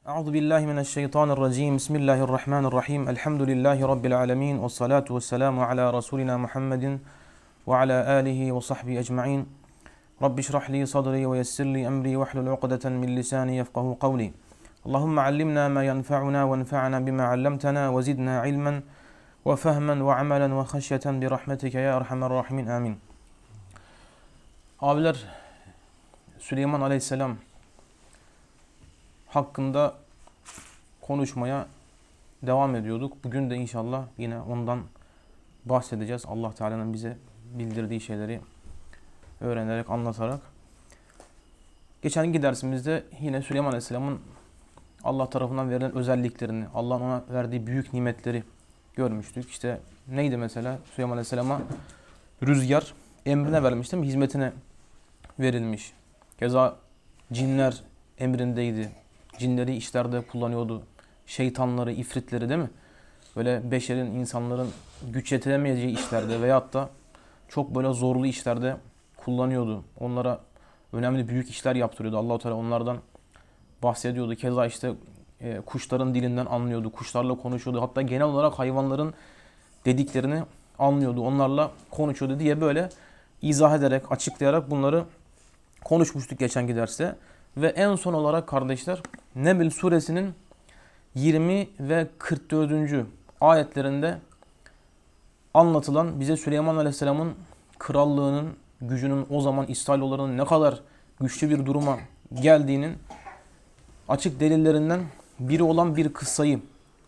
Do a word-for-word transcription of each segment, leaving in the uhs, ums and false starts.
Euzu billahi mineşşeytanirracim. Bismillahirrahmanirrahim. Elhamdülillahi rabbil alamin ve salatu vesselamu ala rasulina Muhammedin ve ala alihi ve sahbihi ecmaîn. Rabbi şrah li sadri ve yessir li emri ve hlul ukdeten min lisani yefkahu kavli. Allahumme allimna ma yenfa'una ve enfa'na bima 'allamtana ve zidna ilmen ve fehmen ve amelen ve haşyeten bi rahmetike ya erhamer rahimin. Amin. Abiler, Süleyman Aleyhisselam hakkında konuşmaya devam ediyorduk. Bugün de inşallah yine ondan bahsedeceğiz. Allah Teala'nın bize bildirdiği şeyleri öğrenerek, anlatarak. Geçenki dersimizde yine Süleyman Aleyhisselam'ın Allah tarafından verilen özelliklerini, Allah'ın ona verdiği büyük nimetleri görmüştük. İşte neydi mesela? Süleyman Aleyhisselam'a rüzgar emrine vermiş, değil mi? Hizmetine verilmiş. Keza cinler emrindeydi. Cinleri işlerde kullanıyordu. Şeytanları, ifritleri, değil mi? Böyle beşerin, insanların güç yetiremeyeceği işlerde veyahut da çok böyle zorlu işlerde kullanıyordu. Onlara önemli büyük işler yaptırıyordu. Allah-u Teala onlardan bahsediyordu. Keza işte e, kuşların dilinden anlıyordu. Kuşlarla konuşuyordu. Hatta genel olarak hayvanların dediklerini anlıyordu. Onlarla konuşuyordu diye böyle izah ederek, açıklayarak bunları konuşmuştuk geçenki derste. Ve en son olarak kardeşler, Neml suresinin yirmi ve kırk dördüncü ayetlerinde anlatılan, bize Süleyman Aleyhisselam'ın krallığının, gücünün, o zaman İsrailoğullarının ne kadar güçlü bir duruma geldiğinin açık delillerinden biri olan bir kıssayı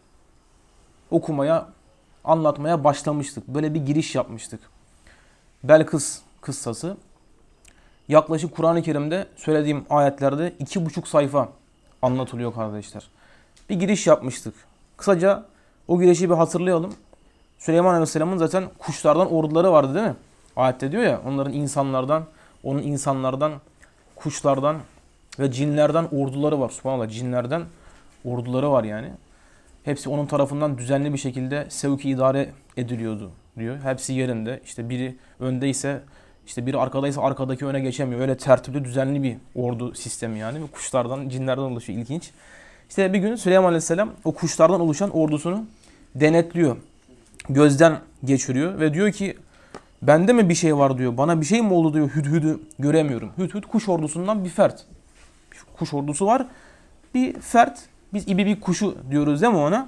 okumaya, anlatmaya başlamıştık. Böyle bir giriş yapmıştık. Belkıs kıssası. Yaklaşık Kur'an-ı Kerim'de söylediğim ayetlerde iki buçuk sayfa anlatılıyor kardeşler. Bir giriş yapmıştık. Kısaca o girişi bir hatırlayalım. Süleyman Aleyhisselam'ın zaten kuşlardan orduları vardı, değil mi? Ayette diyor ya, onların insanlardan, onun insanlardan, kuşlardan ve cinlerden orduları var. Subhanallah, cinlerden orduları var yani. Hepsi onun tarafından düzenli bir şekilde sevki idare ediliyordu diyor. Hepsi yerinde. İşte biri öndeyse, İşte biri arkadaysa arkadaki öne geçemiyor. Öyle tertipli, düzenli bir ordu sistemi yani. Kuşlardan, cinlerden oluşuyor. İlginç. İşte bir gün Süleyman Aleyhisselam o kuşlardan oluşan ordusunu denetliyor. Gözden geçiriyor ve diyor ki, bende mi bir şey var diyor. Bana bir şey mi oldu diyor. Hüdhüd'ü göremiyorum. Hüdhüd kuş ordusundan bir fert. Kuş ordusu var. Bir fert. Biz ibibik kuşu diyoruz, değil mi ona?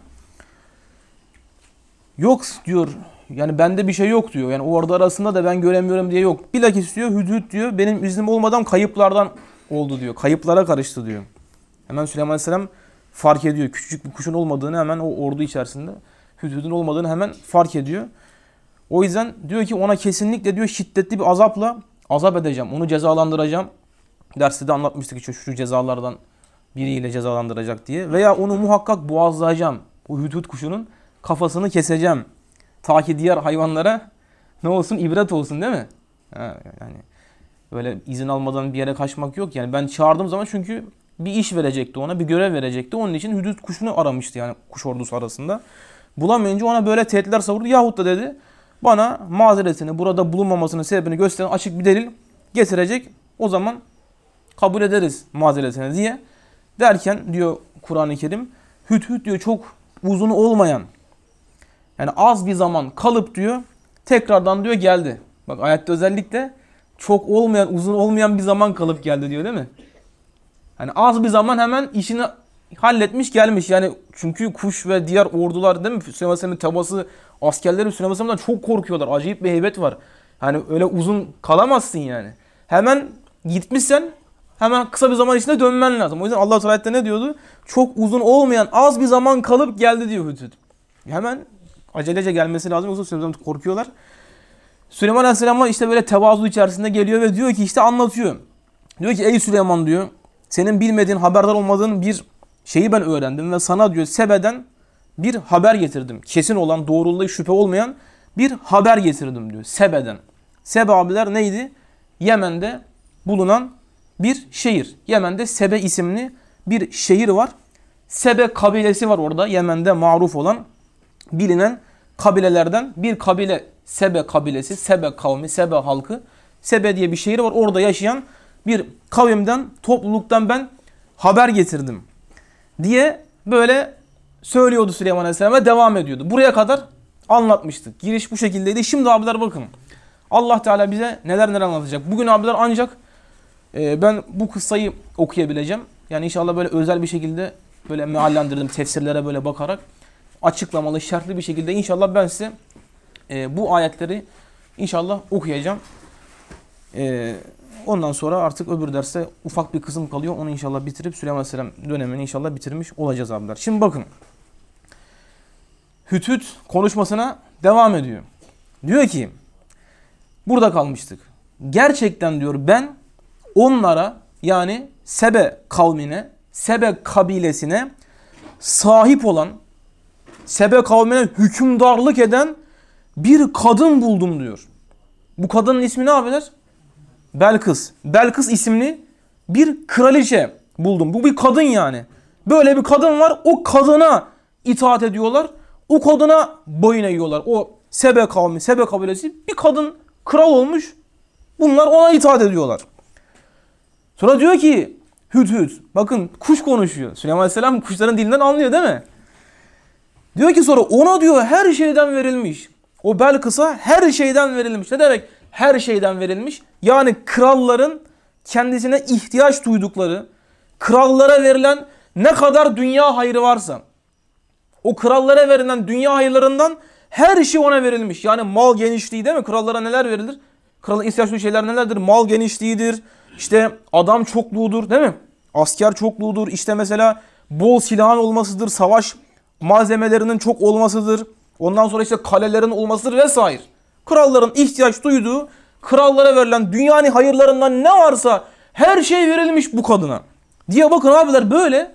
Yok diyor. Yani bende bir şey yok diyor. Yani o ordu arasında da ben göremiyorum diye yok. Bilakis diyor, Hüdhüd diyor, benim iznim olmadan kayıplardan oldu diyor. Kayıplara karıştı diyor. Hemen Süleyman Aleyhisselam fark ediyor. Küçücük bir kuşun olmadığını hemen o ordu içerisinde, Hüdhüd'ün olmadığını hemen fark ediyor. O yüzden diyor ki ona kesinlikle diyor şiddetli bir azapla azap edeceğim. Onu cezalandıracağım. Derste de anlatmıştık ki şu cezalardan biriyle cezalandıracak diye. Veya onu muhakkak boğazlayacağım. O Hüdhüd kuşunun kafasını keseceğim. Ta ki diğer hayvanlara ne olsun, ibret olsun, değil mi? Ha, yani böyle izin almadan bir yere kaçmak yok. Yani ben çağırdığım zaman çünkü bir iş verecekti ona, bir görev verecekti. Onun için Hüdhüd kuşunu aramıştı yani kuş ordusu arasında. Bulamayınca ona böyle tehditler savurdu. Yahut da dedi, bana mazeretini, burada bulunmamasının sebebini gösteren açık bir delil getirecek. O zaman kabul ederiz mazeretini diye. Derken diyor Kur'an-ı Kerim, Hüdhüd diyor çok uzun olmayan, yani az bir zaman kalıp diyor tekrardan diyor geldi. Bak ayette özellikle çok olmayan, uzun olmayan bir zaman kalıp geldi diyor, değil mi? Yani az bir zaman hemen işini halletmiş gelmiş. Yani çünkü kuş ve diğer ordular, değil mi? Süleyman Aleyhisselam'ın tabası, askerleri Süleyman Aleyhisselam'dan çok korkuyorlar. Acayip bir heybet var. Yani öyle uzun kalamazsın yani. Hemen gitmişsen hemen kısa bir zaman içinde dönmen lazım. O yüzden Allah Teala ayette ne diyordu? Çok uzun olmayan, az bir zaman kalıp geldi diyor Hüdhüd. Hemen acelece gelmesi lazım, yoksa Süleyman korkuyorlar. Süleyman Aleyhisselam işte böyle tevazu içerisinde geliyor ve diyor ki, işte anlatıyor. Diyor ki, ey Süleyman diyor, senin bilmediğin, haberdar olmadığın bir şeyi ben öğrendim ve sana diyor Sebe'den bir haber getirdim. Kesin olan, doğruluğu şüphe olmayan bir haber getirdim diyor Sebe'den. Sebe abiler neydi? Yemen'de bulunan bir şehir. Yemen'de Sebe isimli bir şehir var. Sebe kabilesi var orada. Yemen'de maruf olan, bilinen kabilelerden bir kabile, Sebe kabilesi, Sebe kavmi, Sebe halkı. Sebe diye bir şehir var. Orada yaşayan bir kavimden, topluluktan ben haber getirdim. diye böyle söylüyordu Süleyman Aleyhisselam ve devam ediyordu. Buraya kadar anlatmıştık. Giriş bu şekildeydi. Şimdi abiler bakın. Allah Teala bize neler neler anlatacak. Bugün abiler ancak e, ben bu kıssayı okuyabileceğim. Yani inşallah böyle özel bir şekilde böyle meallendirdim tefsirlere böyle bakarak açıklamalı, şerhli bir şekilde inşallah ben size e, bu ayetleri inşallah okuyacağım. E, ondan sonra artık öbür derste ufak bir kısım kalıyor. Onu inşallah bitirip Süleyman Aleyhisselam dönemini inşallah bitirmiş olacağız abiler. Şimdi bakın. Hüt konuşmasına devam ediyor. Diyor ki burada kalmıştık. Gerçekten diyor ben onlara yani Sebe kavmine, Sebe kabilesine sahip olan, Sebe kavmine hükümdarlık eden bir kadın buldum diyor. Bu kadının ismi ne abiler? Belkıs. Belkıs isimli bir kraliçe buldum. Bu bir kadın yani. Böyle bir kadın var. O kadına itaat ediyorlar. O kadına boyun eğiyorlar. O Sebe kavmi, Sebe kabilesi bir kadın kral olmuş. Bunlar ona itaat ediyorlar. Sonra diyor ki Hüdhüd. Bakın kuş konuşuyor. Süleyman Aleyhisselam kuşların dilinden anlıyor değil mi? Diyor ki sonra ona diyor her şeyden verilmiş. O Belkıs'a her şeyden verilmiş. Ne demek her şeyden verilmiş? Yani kralların kendisine ihtiyaç duydukları, krallara verilen ne kadar dünya hayrı varsa, o krallara verilen dünya hayırlarından her şey ona verilmiş. Yani mal genişliği değil mi? Krallara neler verilir? Kralın ihtiyaç duyduğu şeyler nelerdir? Mal genişliğidir. İşte adam çokluğudur değil mi? Asker çokluğudur. İşte mesela bol silahın olmasıdır. Savaş malzemelerinin çok olmasıdır. Ondan sonra işte kalelerin olmasıdır vesaire. Kralların ihtiyaç duyduğu, krallara verilen dünyanın hayırlarından ne varsa her şey verilmiş bu kadına. Diye bakın abiler böyle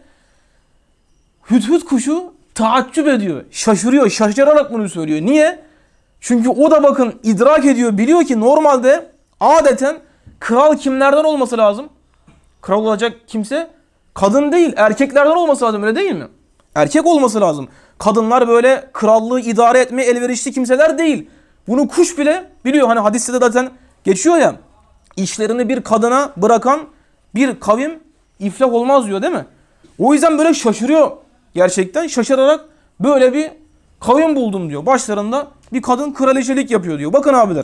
Hüdhüd kuşu taaccüp ediyor. Şaşırıyor. Şaşırarak bunu söylüyor. Niye? Çünkü o da bakın idrak ediyor. Biliyor ki normalde adeten kral kimlerden olması lazım? Kral olacak kimse kadın değil. Erkeklerden olması lazım öyle değil mi? Erkek olması lazım. Kadınlar böyle krallığı idare etmeye elverişli kimseler değil. Bunu kuş bile biliyor. Hani hadiste de zaten geçiyor ya. İşlerini bir kadına bırakan bir kavim iflah olmaz diyor değil mi? O yüzden böyle şaşırıyor. Gerçekten şaşırarak böyle bir kavim buldum diyor. Başlarında bir kadın kraliçelik yapıyor diyor. Bakın abiler.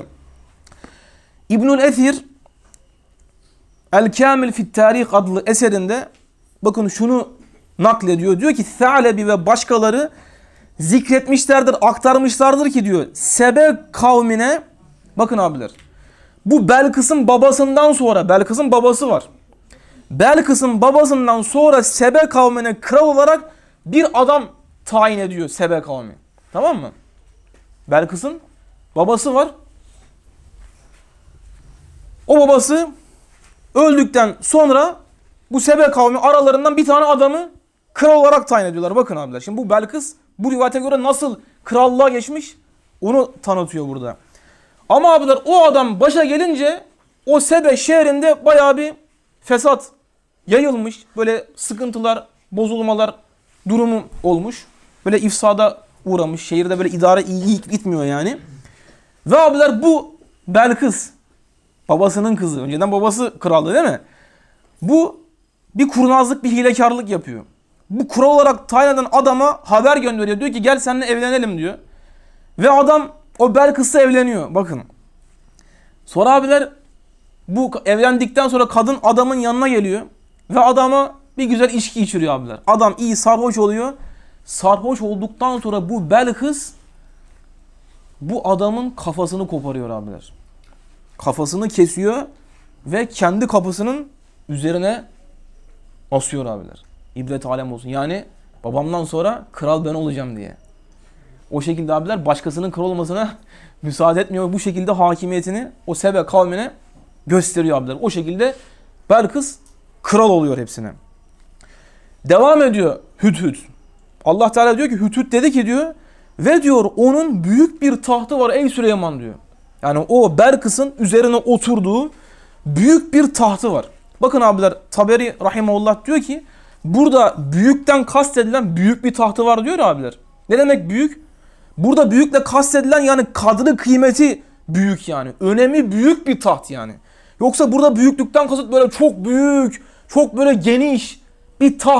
İbnül Esir El-Kamil fit Tarih adlı eserinde bakın şunu naklediyor. Diyor ki Sa'lebi ve başkaları zikretmişlerdir, aktarmışlardır ki diyor Sebe kavmine bakın abiler. Bu Belkıs'ın babasından sonra Belkıs'ın babası var. Belkıs'ın babasından sonra Sebe kavmine kral olarak bir adam tayin ediyor Sebe kavmi. Tamam mı? Belkıs'ın babası var. O babası öldükten sonra bu Sebe kavmi aralarından bir tane adamı kral olarak tayin ediyorlar. Bakın abiler. Şimdi bu Belkıs bu rivayete göre nasıl krallığa geçmiş onu tanıtıyor burada. Ama abiler o adam başa gelince o Sebe şehrinde bayağı bir fesat yayılmış. Böyle sıkıntılar, bozulmalar durumu olmuş. Böyle ifsada uğramış. Şehirde böyle idare iyi gitmiyor yani. Ve abiler bu Belkıs babasının kızı. Önceden babası kraldı değil mi? Bu bir kurnazlık, bir hilekarlık yapıyor. Bu kral olarak tayin eden adama haber gönderiyor. Diyor ki gel seninle evlenelim diyor. Ve adam o Belkıs'la evleniyor. Bakın. Sonra abiler bu evlendikten sonra kadın adamın yanına geliyor. Ve adama bir güzel içki içiriyor abiler. Adam iyi sarhoş oluyor. Sarhoş olduktan sonra bu Belkıs bu adamın kafasını koparıyor abiler. Kafasını kesiyor ve kendi kapısının üzerine asıyor abiler. İbret alem olsun. Yani babamdan sonra kral ben olacağım diye. O şekilde abiler başkasının kral olmasına müsaade etmiyor. Bu şekilde hakimiyetini o Sebe kavmine gösteriyor abiler. O şekilde Belkıs kral oluyor hepsine. Devam ediyor Hüdhüd. Allah Teala diyor ki Hüdhüd dedi ki diyor ve diyor onun büyük bir tahtı var ey Süleyman diyor. Yani o Belkıs'ın üzerine oturduğu büyük bir tahtı var. Bakın abiler Taberi rahimahullah diyor ki burada büyükten kastedilen büyük bir tahtı var diyor abiler. Ne demek büyük? Burada büyükle kastedilen yani kadri kıymeti büyük yani. Önemi büyük bir taht yani. Yoksa burada büyüklükten kasıt böyle çok büyük, çok böyle geniş bir taht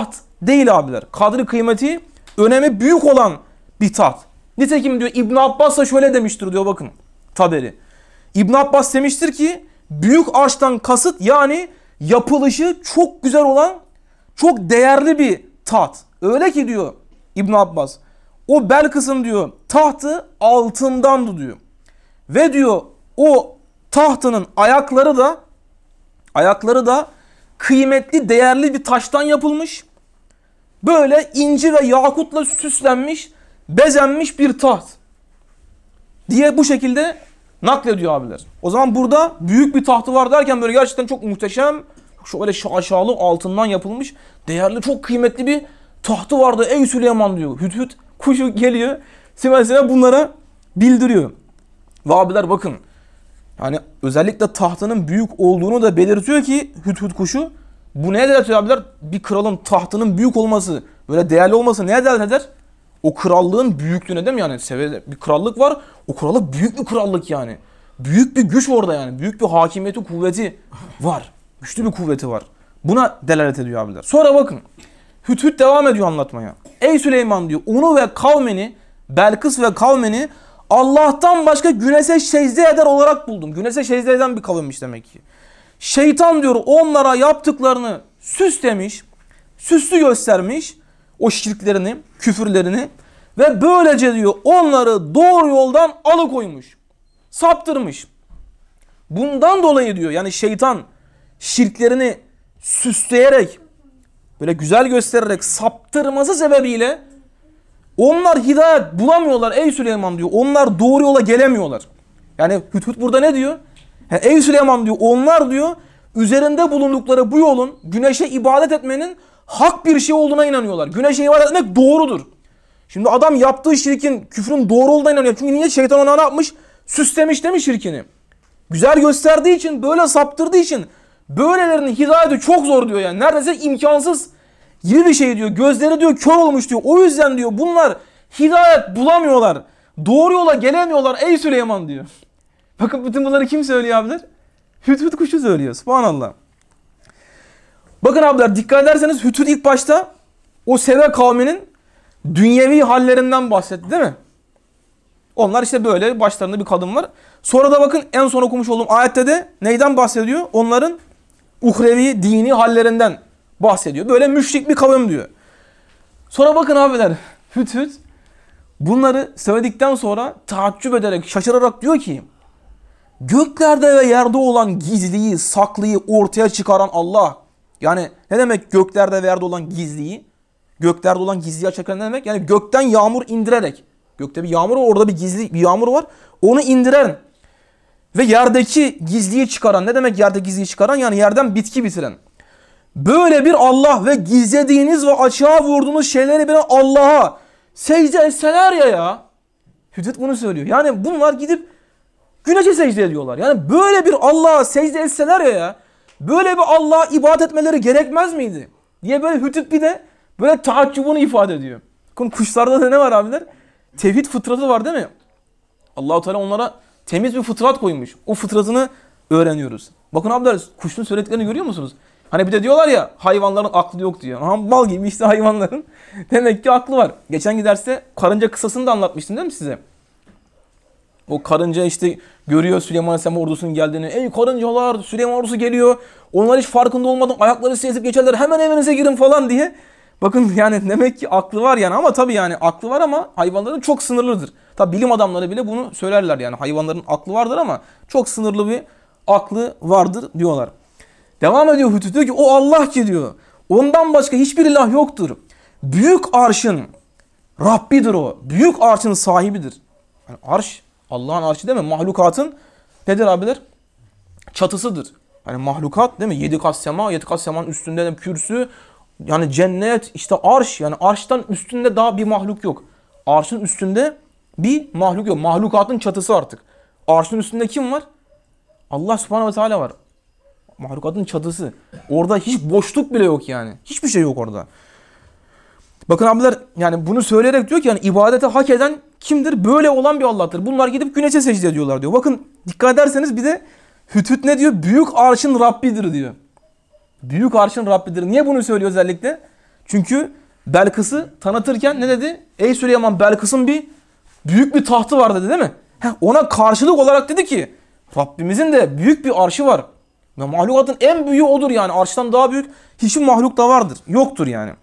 değil abiler. Kadri kıymeti, önemi büyük olan bir taht. Nitekim diyor İbn Abbas da şöyle demiştir diyor bakın Taberi. İbn Abbas demiştir ki büyük arştan kasıt yani yapılışı çok güzel olan çok değerli bir taht. Öyle ki diyor İbn Abbas o Belkıs'ın diyor tahtı altındandı diyor. Ve diyor o tahtının ayakları da ayakları da kıymetli değerli bir taştan yapılmış. Böyle inci ve yakutla süslenmiş, bezenmiş bir taht diye bu şekilde naklediyor abiler. O zaman burada büyük bir tahtı var derken böyle gerçekten çok muhteşem, şöyle şaşalı altından yapılmış, değerli, çok kıymetli bir tahtı vardı. Ey Süleyman diyor. Hüt hüt kuşu geliyor. Sime sime bunlara bildiriyor. Ve abiler bakın. Yani özellikle tahtının büyük olduğunu da belirtiyor ki hüt hüt kuşu. Bu neye delalet ediyor abiler? Bir kralın tahtının büyük olması, böyle değerli olması neye delalet eder? O krallığın büyüklüğüne değil mi yani? Bir krallık var. O krallık büyük bir krallık yani. Büyük bir güç orada yani. Büyük bir hakimiyeti, kuvveti var. Güçlü bir kuvveti var. Buna delalet ediyor abiler. Sonra bakın. Hüt hüt devam ediyor anlatmaya. Ey Süleyman diyor. Onu ve kavmini, Belkıs ve kavmini Allah'tan başka güneşe secde eder olarak buldum. Güneşe secde eden bir kavimmiş demek ki. Şeytan diyor onlara yaptıklarını süslemiş, süslü göstermiş o şirklerini, küfürlerini ve böylece diyor onları doğru yoldan alıkoymuş, saptırmış. Bundan dolayı diyor yani şeytan şirklerini süsleyerek, böyle güzel göstererek saptırması sebebiyle onlar hidayet bulamıyorlar ey Süleyman diyor. Onlar doğru yola gelemiyorlar. Yani Hüt Hüt burada ne diyor? He, ey Süleyman diyor onlar diyor üzerinde bulundukları bu yolun güneşe ibadet etmenin hak bir şey olduğuna inanıyorlar. Güneşe ibadet etmek doğrudur. Şimdi adam yaptığı şirkin, küfrün doğru olduğuna inanıyor. Çünkü niye? Şeytan ona ne yapmış? Süslemiş değil mi şirkini? Güzel gösterdiği için, böyle saptırdığı için böylelerinin hidayeti çok zor diyor yani. Neredeyse imkansız gibi bir şey diyor. Gözleri diyor kör olmuş diyor. O yüzden diyor bunlar hidayet bulamıyorlar. Doğru yola gelemiyorlar ey Süleyman diyor. Bakın bütün bunları kim söylüyor abiler? Hüt Hüt kuşu söylüyor. Subhanallah. Bakın abiler dikkat ederseniz Hüt Hüt ilk başta o Sebe kavminin dünyevi hallerinden bahsetti değil mi? Onlar işte böyle başlarında bir kadın var. Sonra da bakın en son okumuş olduğum ayette de neyden bahsediyor? Onların uhrevi, dini hallerinden bahsediyor. Böyle müşrik bir kavim diyor. Sonra bakın abiler Hüt Hüt bunları söyledikten sonra taaccüp ederek, şaşırarak diyor ki göklerde ve yerde olan gizliyi, saklıyı ortaya çıkaran Allah. Yani ne demek göklerde ve yerde olan gizliyi? Göklerde olan gizliyi açıklayan ne demek? Yani gökten yağmur indirerek. Gökte bir yağmur var, orada bir gizli bir yağmur var. Onu indiren ve yerdeki gizliyi çıkaran. Ne demek yerde gizliyi çıkaran? Yani yerden bitki bitiren. Böyle bir Allah ve gizlediğiniz ve açığa vurduğunuz şeyleri bilen Allah'a secde etseler ya ya. Hüt Hüt bunu söylüyor. Yani bunlar gidip güneşe secde ediyorlar. Yani böyle bir Allah'a secde etseler ya ya. Böyle bir Allah'a ibadet etmeleri gerekmez miydi? Diye böyle Hüt Hüt bir de böyle taaccubunu ifade ediyor. Bakın kuşlarda da ne var abiler? Tevhid fıtratı var değil mi? Allah-u Teala onlara temiz bir fıtrat koymuş. O fıtratını öğreniyoruz. Bakın abiler kuşun söylediklerini görüyor musunuz? Hani bir de diyorlar ya hayvanların aklı yok diyor. Aha, bal gibi işte hayvanların demek ki aklı var. Geçen derste karınca kıssasını da anlatmıştım değil mi size? O karınca işte görüyor Süleyman Aleyhisselam ordusunun geldiğini. Ey karıncalar Süleyman ordusu geliyor. Onlar hiç farkında olmadan ayakları size ezip geçerler. Hemen evinize girin falan diye. Bakın yani demek ki aklı var yani ama tabii yani aklı var ama hayvanların çok sınırlıdır. Tabii bilim adamları bile bunu söylerler yani hayvanların aklı vardır ama çok sınırlı bir aklı vardır diyorlar. Devam ediyor Hüt Hüt diyor ki o Allah ki diyor. Ondan başka hiçbir ilah yoktur. Büyük arşın Rabbidir o. Büyük arşın sahibidir. Yani arş Allah'ın arşı değil mi? Mahlukatın nedir abiler? Çatısıdır. Yani mahlukat değil mi? Yedi kat sema, yedi kat semanın üstünde de kürsü. Yani cennet, işte arş. Yani arştan üstünde daha bir mahluk yok. Arşın üstünde bir mahluk yok. Mahlukatın çatısı artık. Arşın üstünde kim var? Allah subhanahu ve teala var. Mahlukatın çatısı. Orada hiç boşluk bile yok yani. Hiçbir şey yok orada. Bakın abiler yani bunu söyleyerek diyor ki yani ibadete hak eden kimdir? Böyle olan bir Allah'tır. Bunlar gidip güneşe secde ediyorlar diyor. Bakın dikkat ederseniz bir de Hüt Hüt ne diyor? Büyük arşın Rabbidir diyor. Büyük arşın Rabbidir. Niye bunu söylüyor özellikle? Çünkü Belkıs'ı tanıtırken ne dedi? Ey Süleyman, Belkıs'ın bir büyük bir tahtı var dedi, değil mi? Heh, ona karşılık olarak dedi ki Rabbimizin de büyük bir arşı var. Ya mahlukatın en büyüğü odur yani. Arştan daha büyük hiçbir mahluk da vardır. Yoktur yani.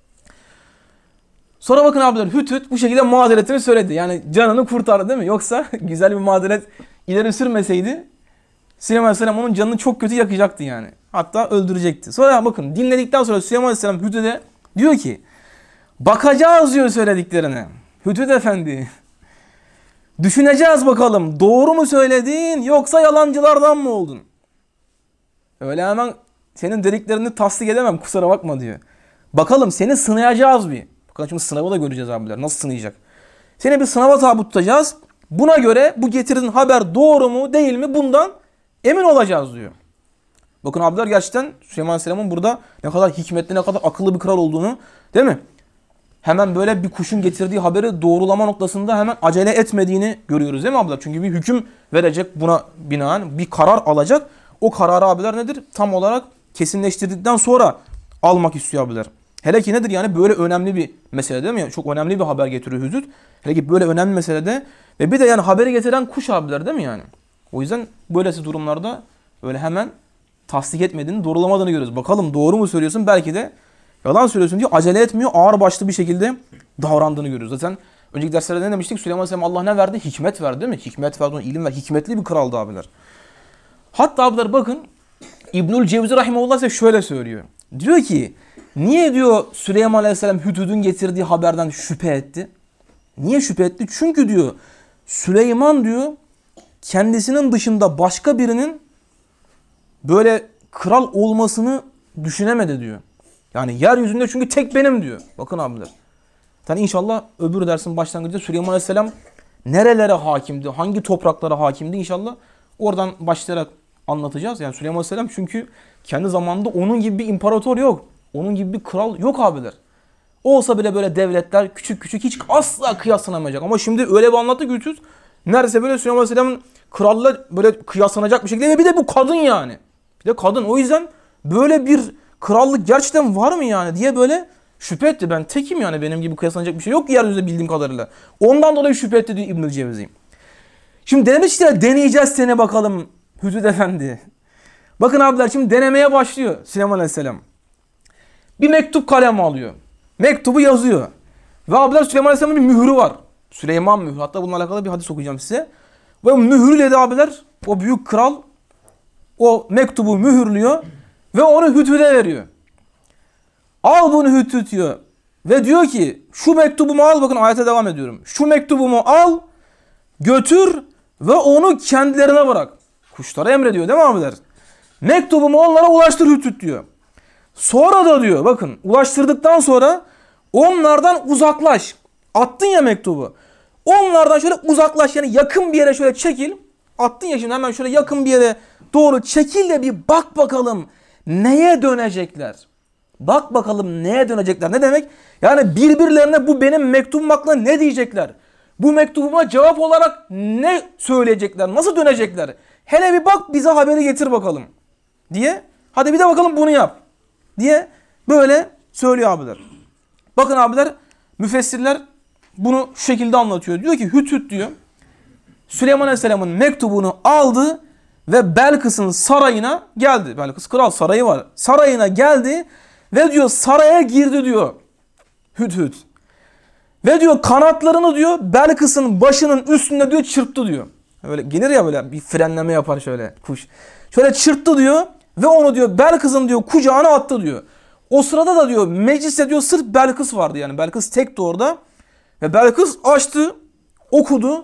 Sonra bakın abiler, Hüt bu şekilde mazeretini söyledi. Yani canını kurtardı değil mi? Yoksa güzel bir mazeret ileri sürmeseydi Süleyman Aleyhisselam onun canını çok kötü yakacaktı yani. Hatta öldürecekti. Sonra bakın dinledikten sonra Süleyman Aleyhisselam Hüt'e diyor ki bakacağız diyor söylediklerine. Hüt efendi, düşüneceğiz bakalım doğru mu söyledin yoksa yalancılardan mı oldun? Öyle hemen senin dediklerini tasdik edemem, kusura bakma diyor. Bakalım seni sınayacağız bir. Bakalım şimdi sınavı da göreceğiz abiler. Nasıl sınayacak? Seni bir sınava tabi tutacağız. Buna göre bu getirdiğin haber doğru mu değil mi bundan emin olacağız diyor. Bakın abiler, gerçekten Süleyman Aleyhisselam'ın burada ne kadar hikmetli, ne kadar akıllı bir kral olduğunu, değil mi? Hemen böyle bir kuşun getirdiği haberi doğrulama noktasında hemen acele etmediğini görüyoruz değil mi abiler? Çünkü bir hüküm verecek, buna binaen bir karar alacak. O kararı abiler nedir? Tam olarak kesinleştirdikten sonra almak istiyor abiler. Hele ki nedir yani, böyle önemli bir mesele değil mi? Yani çok önemli bir haber getiriyor Hüdüd. Hele ki böyle önemli meselede ve bir de yani haberi getiren kuş abiler değil mi yani? O yüzden böylesi durumlarda öyle hemen tasdik etmediğini, doğrulamadığını görüyoruz. Bakalım doğru mu söylüyorsun? Belki de yalan söylüyorsun diyor. Acele etmiyor. Ağır başlı bir şekilde davrandığını görüyoruz. Zaten önceki derslerde ne demiştik? Süleyman Aleyhisselam Allah ne verdi? Hikmet verdi değil mi? Hikmet verdi, ilim verdi. Hikmetli bir kraldı abiler. Hatta abiler bakın İbnül Cevzi Rahimahullah size şöyle söylüyor. Diyor ki niye diyor Süleyman Aleyhisselam Hüdüd'ün getirdiği haberden şüphe etti? Niye şüphe etti? Çünkü diyor Süleyman diyor kendisinin dışında başka birinin böyle kral olmasını düşünemedi diyor. Yani yeryüzünde çünkü tek benim diyor. Bakın abiler. Yani inşallah öbür dersin başlangıcında Süleyman Aleyhisselam nerelere hakimdi, hangi topraklara hakimdi inşallah oradan başlayarak anlatacağız. Yani Süleyman Aleyhisselam çünkü kendi zamanında onun gibi bir imparator yok. Onun gibi bir kral yok abiler. Olsa bile böyle devletler küçük küçük hiç asla kıyaslanamayacak. Ama şimdi öyle bir anlattı ki Hüdüd. Neredeyse böyle Süleyman Aleyhisselam'ın krallar böyle kıyaslanacak bir şekilde ve bir de bu kadın yani. Bir de kadın. O yüzden böyle bir krallık gerçekten var mı yani diye böyle şüphe etti. Ben tekim yani, benim gibi kıyaslanacak bir şey yok yeryüzünde bildiğim kadarıyla. Ondan dolayı şüphe etti diyor İbnül Cevzi. Şimdi denemiş işte, deneyeceğiz seni bakalım Hüdüd Efendi. Bakın abiler, şimdi denemeye başlıyor Süleyman Aleyhisselam. Bir mektup kalemi alıyor. Mektubu yazıyor. Ve abiler Süleyman Aleyhisselam'ın bir mührü var. Süleyman mührü. Hatta bununla alakalı bir hadis okuyacağım size. Ve mührüyle de abiler o büyük kral o mektubu mühürlüyor ve onu Hüdüd'e veriyor. Al bunu Hüdüd diyor. Ve diyor ki şu mektubumu al, bakın ayete devam ediyorum. Şu mektubumu al, götür ve onu kendilerine bırak. Kuşlara emrediyor değil mi abiler? Mektubumu onlara ulaştır Hüdüd diyor. Sonra da diyor bakın ulaştırdıktan sonra onlardan uzaklaş. Attın ya mektubu. Onlardan şöyle uzaklaş, yani yakın bir yere şöyle çekil. Attın ya, şimdi hemen şöyle yakın bir yere doğru çekil de bir bak bakalım neye dönecekler. Bak bakalım neye dönecekler. Ne demek? Yani birbirlerine bu benim mektubum hakkında ne diyecekler? Bu mektubuma cevap olarak ne söyleyecekler? Nasıl dönecekler? Hele bir bak, bize haberi getir bakalım diye. Hadi bir de bakalım bunu yap diye böyle söylüyor abiler. Bakın abiler, müfessirler bunu şu şekilde anlatıyor. Diyor ki Hüdüd diyor Süleyman Aleyhisselam'ın mektubunu aldı ve Belkıs'ın sarayına geldi. Belkıs kral sarayı var. Sarayına geldi ve diyor saraya girdi diyor Hüdüd. Ve diyor kanatlarını diyor Belkıs'ın başının üstünde diyor çırptı diyor. Öyle gelir ya, böyle bir frenleme yapar şöyle kuş. Şöyle çırptı diyor ve onu diyor Belkıs'ın diyor kucağına attı diyor. O sırada da diyor mecliste diyor sırf Belkıs vardı, yani Belkıs tekti orada. Ve Belkıs açtı, okudu.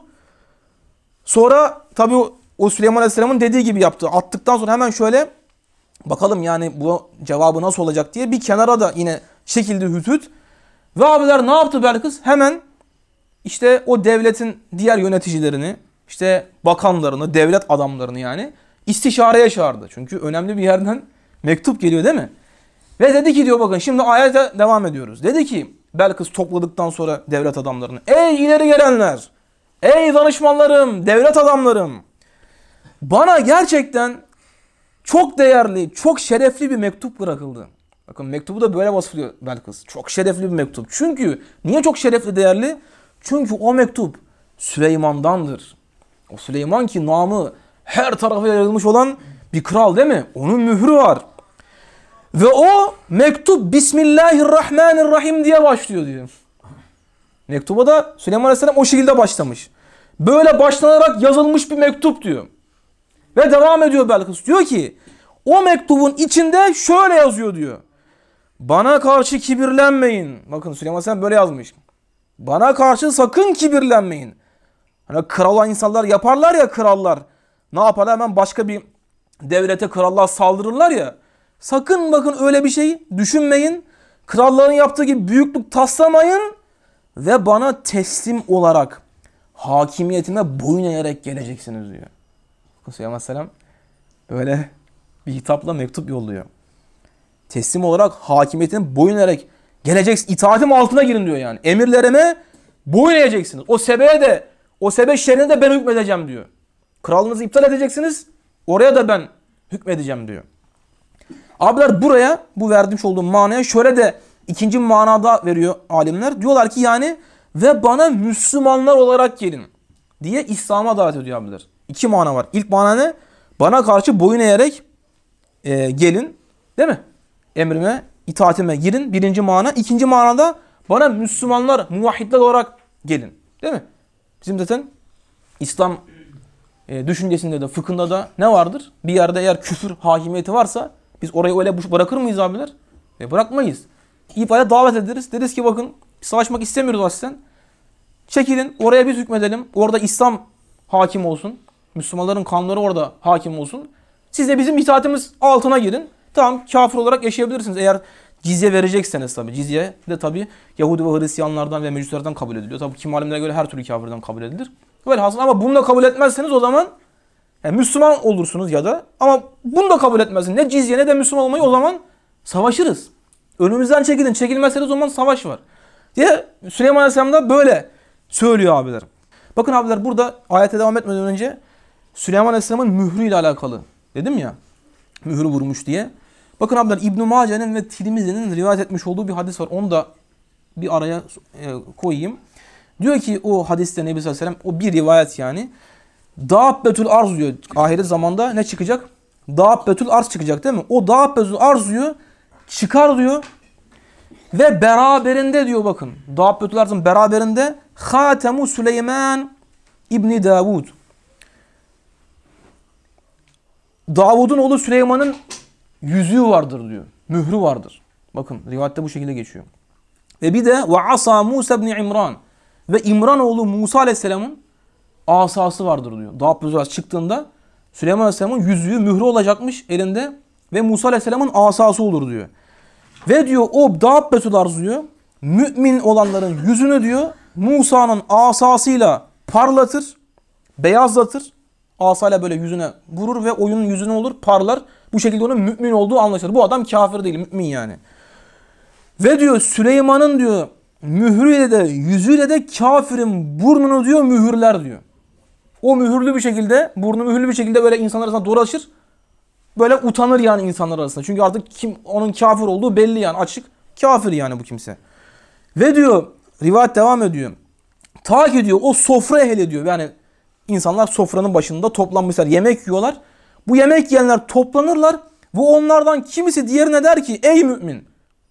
Sonra tabii o Süleyman Aleyhisselam'ın dediği gibi yaptı. Attıktan sonra hemen şöyle bakalım yani bu cevabı nasıl olacak diye bir kenara da yine çekildi Hüdüd. Ve abiler ne yaptı Belkıs? Hemen işte o devletin diğer yöneticilerini, işte bakanlarını, devlet adamlarını yani istişareye çağırdı. Çünkü önemli bir yerden mektup geliyor değil mi? Ve dedi ki diyor bakın şimdi ayete devam ediyoruz. Dedi ki Belkıs topladıktan sonra devlet adamlarını. Ey ileri gelenler! Ey danışmanlarım, devlet adamlarım! Bana gerçekten çok değerli, çok şerefli bir mektup bırakıldı. Bakın mektubu da böyle vasıflıyor Belkıs. Çok şerefli bir mektup. Çünkü niye çok şerefli, değerli? Çünkü o mektup Süleyman'dandır. O Süleyman ki namı her tarafa yayılmış olan bir kral değil mi? Onun mührü var. Ve o mektup Bismillahirrahmanirrahim diye başlıyor diyor. Mektuba da Süleyman Aleyhisselam o şekilde başlamış. Böyle başlanarak yazılmış bir mektup diyor. Ve devam ediyor Belkıs. Diyor ki o mektubun içinde şöyle yazıyor diyor. Bana karşı kibirlenmeyin. Bakın Süleyman Aleyhisselam böyle yazmış. Bana karşı sakın kibirlenmeyin. Hani kral insanlar yaparlar ya, krallar. Ne yaparlar? Hemen başka bir devlete, krallar saldırırlar ya. Sakın bakın öyle bir şey düşünmeyin. Kralların yaptığı gibi büyüklük taslamayın. Ve bana teslim olarak hakimiyetime boyun eğerek geleceksiniz diyor. Süleyman Aleyhisselam böyle bir hitapla mektup yolluyor. Teslim olarak hakimiyetine boyun eğerek geleceksiniz. İtaatim altına girin diyor yani. Emirlerime boyun eğeceksiniz. O sebeye de, o sebe şerrine de ben hükmedeceğim diyor. Krallığınızı iptal edeceksiniz. Oraya da ben hükmedeceğim diyor. Abiler buraya, bu verdiğim olduğum manaya şöyle de ikinci manada veriyor alimler. Diyorlar ki yani ve bana Müslümanlar olarak gelin diye İslam'a davet ediyor abiler. İki mana var. İlk mana ne? Bana karşı boyun eğerek e, gelin. Değil mi? Emrime, itaatime girin. Birinci mana. İkinci manada bana Müslümanlar, muvahhidler olarak gelin. Değil mi? Bizim zaten İslam e, düşüncesinde de, fıkhında da ne vardır? Bir yerde eğer küfür hakimiyeti varsa biz orayı öyle bırakır mıyız abiler? E, bırakmayız. İfade davet ederiz. Deriz ki bakın savaşmak istemiyoruz aslen. Çekilin, oraya biz hükmedelim. Orada İslam hakim olsun. Müslümanların kanunları orada hakim olsun. Siz de bizim itaatimiz altına girin. Tamam, kafir olarak yaşayabilirsiniz. Eğer cizye verecekseniz tabii. Cizye de tabii Yahudi ve Hristiyanlardan ve Mecuslerden kabul ediliyor. Tabii kim alimlere göre her türlü kafirden kabul edilir. Velhasıl ama bunu da kabul etmezseniz o zaman yani Müslüman olursunuz ya da ama bunu da kabul etmezsiniz. Ne cizye ne de Müslüman olmayı, o zaman savaşırız. Önümüzden çekilin. Çekilmezseniz o zaman savaş var diye Süleyman Aleyhisselam da böyle söylüyor abiler. Bakın abiler burada ayete devam etmeden önce Süleyman Aleyhisselam'ın mührüyle alakalı dedim ya. Mührü vurmuş diye. Bakın abiler İbn-i Mace'nin ve Tirmizi'nin rivayet etmiş olduğu bir hadis var. Onu da bir araya e, koyayım. Diyor ki o hadiste Nebi sallallahu aleyhi ve sellem, o bir rivayet yani. Dâbbetül arz diyor. Ahiret zamanda ne çıkacak? Dâbbetül arz çıkacak değil mi? O Dâbbetül arz diyor. Çıkar diyor. Ve beraberinde diyor bakın. Dâbbetül arzın beraberinde Hâtemu Süleyman İbni Davud. Davud'un oğlu Süleyman'ın yüzüğü vardır diyor. Mührü vardır. Bakın rivayette bu şekilde geçiyor. Ve bir de ve asa Musa ibn İmran. Ve İmran oğlu Musa Aleyhisselam'ın asası vardır diyor. Dâbbetül arz çıktığında Süleyman Aleyhisselam'ın yüzüğü, mührü olacakmış elinde ve Musa Aleyhisselam'ın asası olur diyor. Ve diyor o Dâbbetül arz diyor mümin olanların yüzünü diyor Musa'nın asasıyla parlatır, beyazlatır. Asayla böyle yüzüne vurur ve oyunun yüzüne olur, parlar. Bu şekilde onun mümin olduğu anlaşılır. Bu adam kafir değil, mümin yani. Ve diyor Süleyman'ın diyor mührüyle de yüzüyle de kafirin burnunu diyor mühürler diyor. O mühürlü bir şekilde, burnu mühürlü bir şekilde böyle insanlar arasında dolaşır. Böyle utanır yani insanlar arasında. Çünkü artık kim onun kafir olduğu belli yani, açık kafir yani bu kimse. Ve diyor rivayet devam ediyor. Ta ki diyor o sofra ehli diyor. Yani insanlar sofranın başında toplanmışlar, yemek yiyorlar. Bu yemek yiyenler toplanırlar ve onlardan kimisi diğerine der ki ey mümin.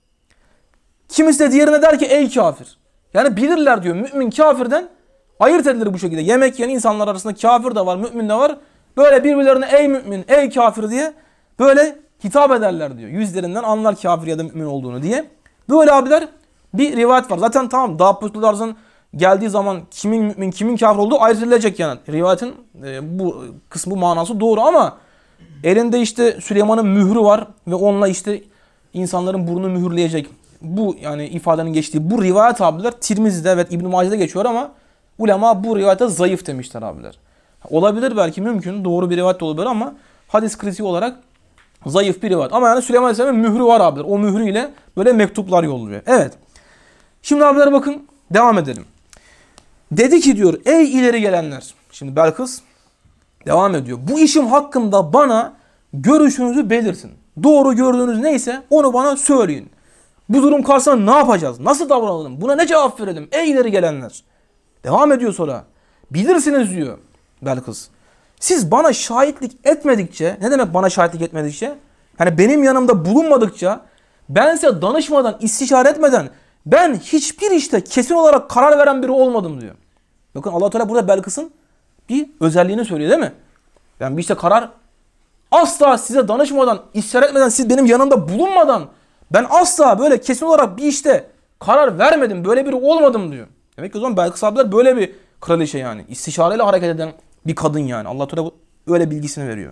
Kimisi de diğerine der ki ey kafir. Yani bilirler diyor, mümin kafirden ayırt edilir bu şekilde. Yemek yiyen insanlar arasında kafir de var, mümin de var. Böyle birbirlerine ey mümin, ey kafir diye böyle hitap ederler diyor. Yüzlerinden anlar kafir ya da mümin olduğunu diye. Böyle abiler bir rivayet var. Zaten tamam Dâbbetül arzın geldiği zaman kimin mümin, kimin kafir olduğu ayrıtılacak yani. Rivayetin e, bu kısmı, manası doğru ama elinde işte Süleyman'ın mührü var ve onunla işte insanların burnunu mühürleyecek. Bu yani ifadenin geçtiği bu rivayet abiler Tirmizi'de, evet İbn-i Mace'de geçiyor ama ulema bu rivayete zayıf demişler abiler. Olabilir belki, mümkün. Doğru bir rivayet de olabilir ama hadis kritiği olarak zayıf bir rivayet. Ama yani Süleyman Aleyhisselam'ın mührü var abiler. O mührüyle böyle mektuplar yolluyor. Evet. Şimdi abiler bakın devam edelim. Dedi ki diyor ey ileri gelenler. Şimdi Belkıs devam ediyor. Bu işim hakkında bana görüşünüzü belirtin. Doğru gördüğünüz neyse onu bana söyleyin. Bu durum karşısında ne yapacağız? Nasıl davranalım? Buna ne cevap verelim? Ey ileri gelenler. Devam ediyor sonra. Bilirsiniz diyor Belkıs. Siz bana şahitlik etmedikçe, ne demek bana şahitlik etmedikçe? Hani benim yanımda bulunmadıkça, ben size danışmadan, istişare etmeden ben hiçbir işte kesin olarak karar veren biri olmadım diyor. Bakın Allah Teala burada Belkıs'ın bir özelliğini söylüyor değil mi? Ben bir işte karar asla size danışmadan, istişare etmeden, siz benim yanımda bulunmadan ben asla böyle kesin olarak bir işte karar vermedim, böyle biri olmadım diyor. Demek ki o zaman Belkıs abiler böyle bir kraliçe yani. İstişareyle hareket eden bir kadın yani. Allah Teala öyle bilgisini veriyor.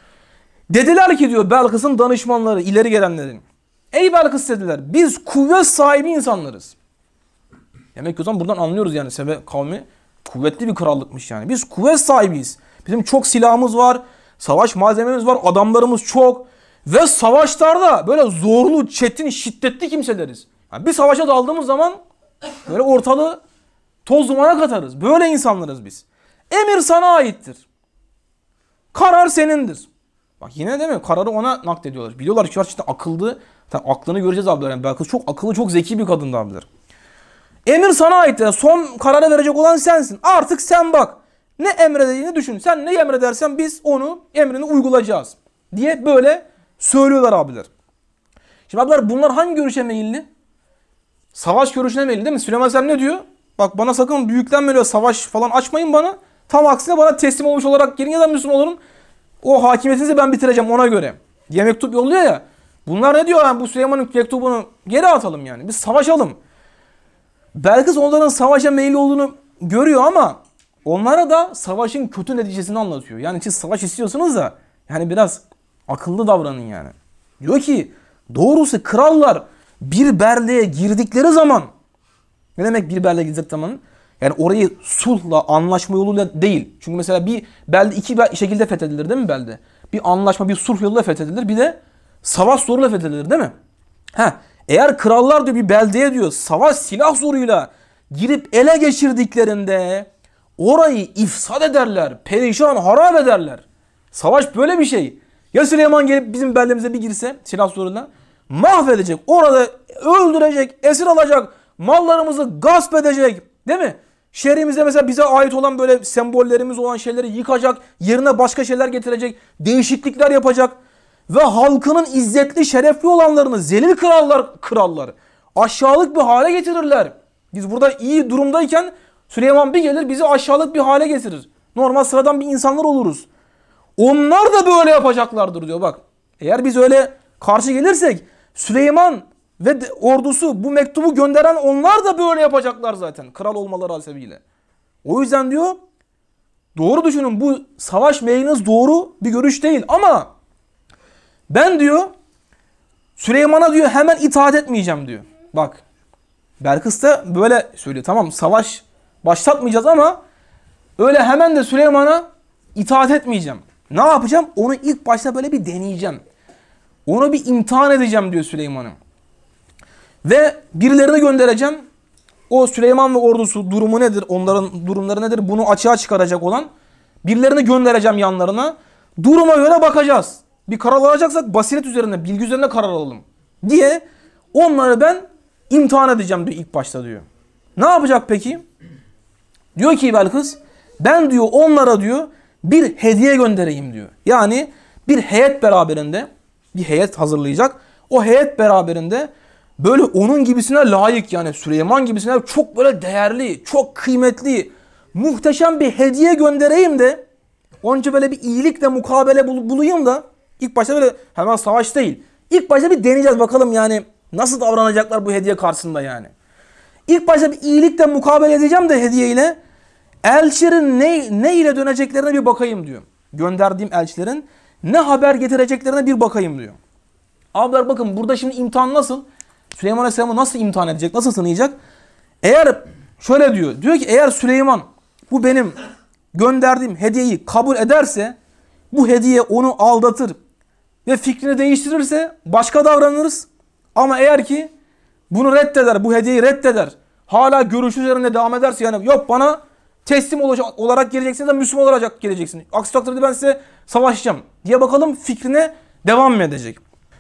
Dediler ki diyor Belkıs'ın danışmanları, ileri gelenlerin. Ey Belkıs dediler, biz kuvvet sahibi insanlarız. Demek ki o zaman buradan anlıyoruz yani Sebe kavmi kuvvetli bir krallıkmış yani. Biz kuvvet sahibiyiz. Bizim çok silahımız var, savaş malzememiz var, adamlarımız çok. Ve savaşlarda böyle zorlu, çetin, şiddetli kimseleriz. Yani bir savaşa daldığımız zaman böyle ortalığı toz dumana katarız. Böyle insanlarız biz. Emir sana aittir. Karar senindir. Bak yine değil mi? Kararı ona naklediyorlar. Biliyorlar ki gerçekten akıllı. Tabii aklını göreceğiz abiler. Yani Belkıs çok akıllı, çok zeki bir kadındı abiler. Emir sana aittir. Yani son kararı verecek olan sensin. Artık sen bak. Ne emredeceğini düşün. Sen ne emredersen biz onu, emrini uygulayacağız. Diye böyle söylüyorlar abiler. Şimdi abiler bunlar hangi görüşe meyilli? Savaş görüşüne meyilli değil mi? Süleyman Aleyhisselam ne diyor? Bak bana sakın büyüklenme diyor. Savaş falan açmayın bana. Tam aksine bana teslim olmuş olarak gelin ya da Müslüman olurum. O hakimiyetinizi ben bitireceğim ona göre. Diye mektup yolluyor ya. Bunlar ne diyor yani bu Süleyman'ın mektubunu geri atalım yani. Biz savaşalım. Belkıs onların savaşa meyilli olduğunu görüyor ama onlara da savaşın kötü neticesini anlatıyor. Yani siz savaş istiyorsunuz da yani biraz akıllı davranın yani. Diyor ki doğrusu krallar bir berliğe girdikleri zaman, ne demek bir berliğe girdikleri zaman? Yani orayı sulhla, anlaşma yoluyla değil. Çünkü mesela bir belde iki şekilde fethedilir değil mi belde? Bir anlaşma, bir sulh yoluyla fethedilir. Bir de savaş zoruyla fethedilir değil mi? Heh, eğer krallar diyor bir beldeye diyor savaş silah zoruyla girip ele geçirdiklerinde orayı ifsad ederler, perişan, harap ederler. Savaş böyle bir şey. Ya Süleyman gelip bizim beldemize bir girse silah zoruyla mahvedecek, orada öldürecek, esir alacak, mallarımızı gasp edecek değil mi? Şehrimizde mesela bize ait olan böyle sembollerimiz olan şeyleri yıkacak, yerine başka şeyler getirecek, değişiklikler yapacak ve halkının izzetli, şerefli olanlarını zelil krallar, krallar aşağılık bir hale getirirler. Biz burada iyi durumdayken Süleyman bir gelir bizi aşağılık bir hale getirir. Normal sıradan bir insanlar oluruz. Onlar da böyle yapacaklardır diyor bak. Eğer biz öyle karşı gelirsek Süleyman ve ordusu bu mektubu gönderen onlar da böyle yapacaklar zaten. Kral olmaları hasebiyle. O yüzden diyor doğru düşünün bu savaş meyliniz doğru bir görüş değil ama ben diyor Süleyman'a diyor hemen itaat etmeyeceğim diyor. Bak Belkıs da böyle söylüyor. Tamam savaş başlatmayacağız ama öyle hemen de Süleyman'a itaat etmeyeceğim. Ne yapacağım? Onu ilk başta böyle bir deneyeceğim. Onu bir imtihan edeceğim diyor Süleyman'ı. Ve birilerini göndereceğim. O Süleyman ve ordusu durumu nedir? Onların durumları nedir? Bunu açığa çıkaracak olan birilerini göndereceğim yanlarına. Duruma göre bakacağız. Bir karar alacaksak basiret üzerine, bilgi üzerine karar alalım diye onları ben imtihan edeceğim diyor ilk başta diyor. Ne yapacak peki? Diyor ki Belkıs ben diyor onlara diyor bir hediye göndereyim diyor. Yani bir heyet beraberinde bir heyet hazırlayacak. O heyet beraberinde böyle onun gibisine layık yani Süleyman gibisine çok böyle değerli, çok kıymetli, muhteşem bir hediye göndereyim de onca böyle bir iyilikle mukabele bul- bulayım da ilk başta böyle hemen savaş değil. İlk başta bir deneyeceğiz bakalım yani nasıl davranacaklar bu hediye karşısında yani. İlk başta bir iyilikle mukabele edeceğim de hediyeyle elçilerin ne, ne ile döneceklerine bir bakayım diyor. Gönderdiğim elçilerin ne haber getireceklerine bir bakayım diyor. Abiler bakın burada şimdi imtihan nasıl? Süleyman Aleyhisselam'ı nasıl imtihan edecek? Nasıl sınayacak? Eğer şöyle diyor. Diyor ki eğer Süleyman bu benim gönderdiğim hediyeyi kabul ederse bu hediye onu aldatır ve fikrini değiştirirse başka davranırız. Ama eğer ki bunu reddeder, bu hediyeyi reddeder. Hala görüş üzerinde devam ederse yani yok bana teslim olarak geleceksiniz de Müslüman olarak geleceksiniz. Aksi takdirde ben size savaşacağım diye bakalım fikrine devam mı edecek?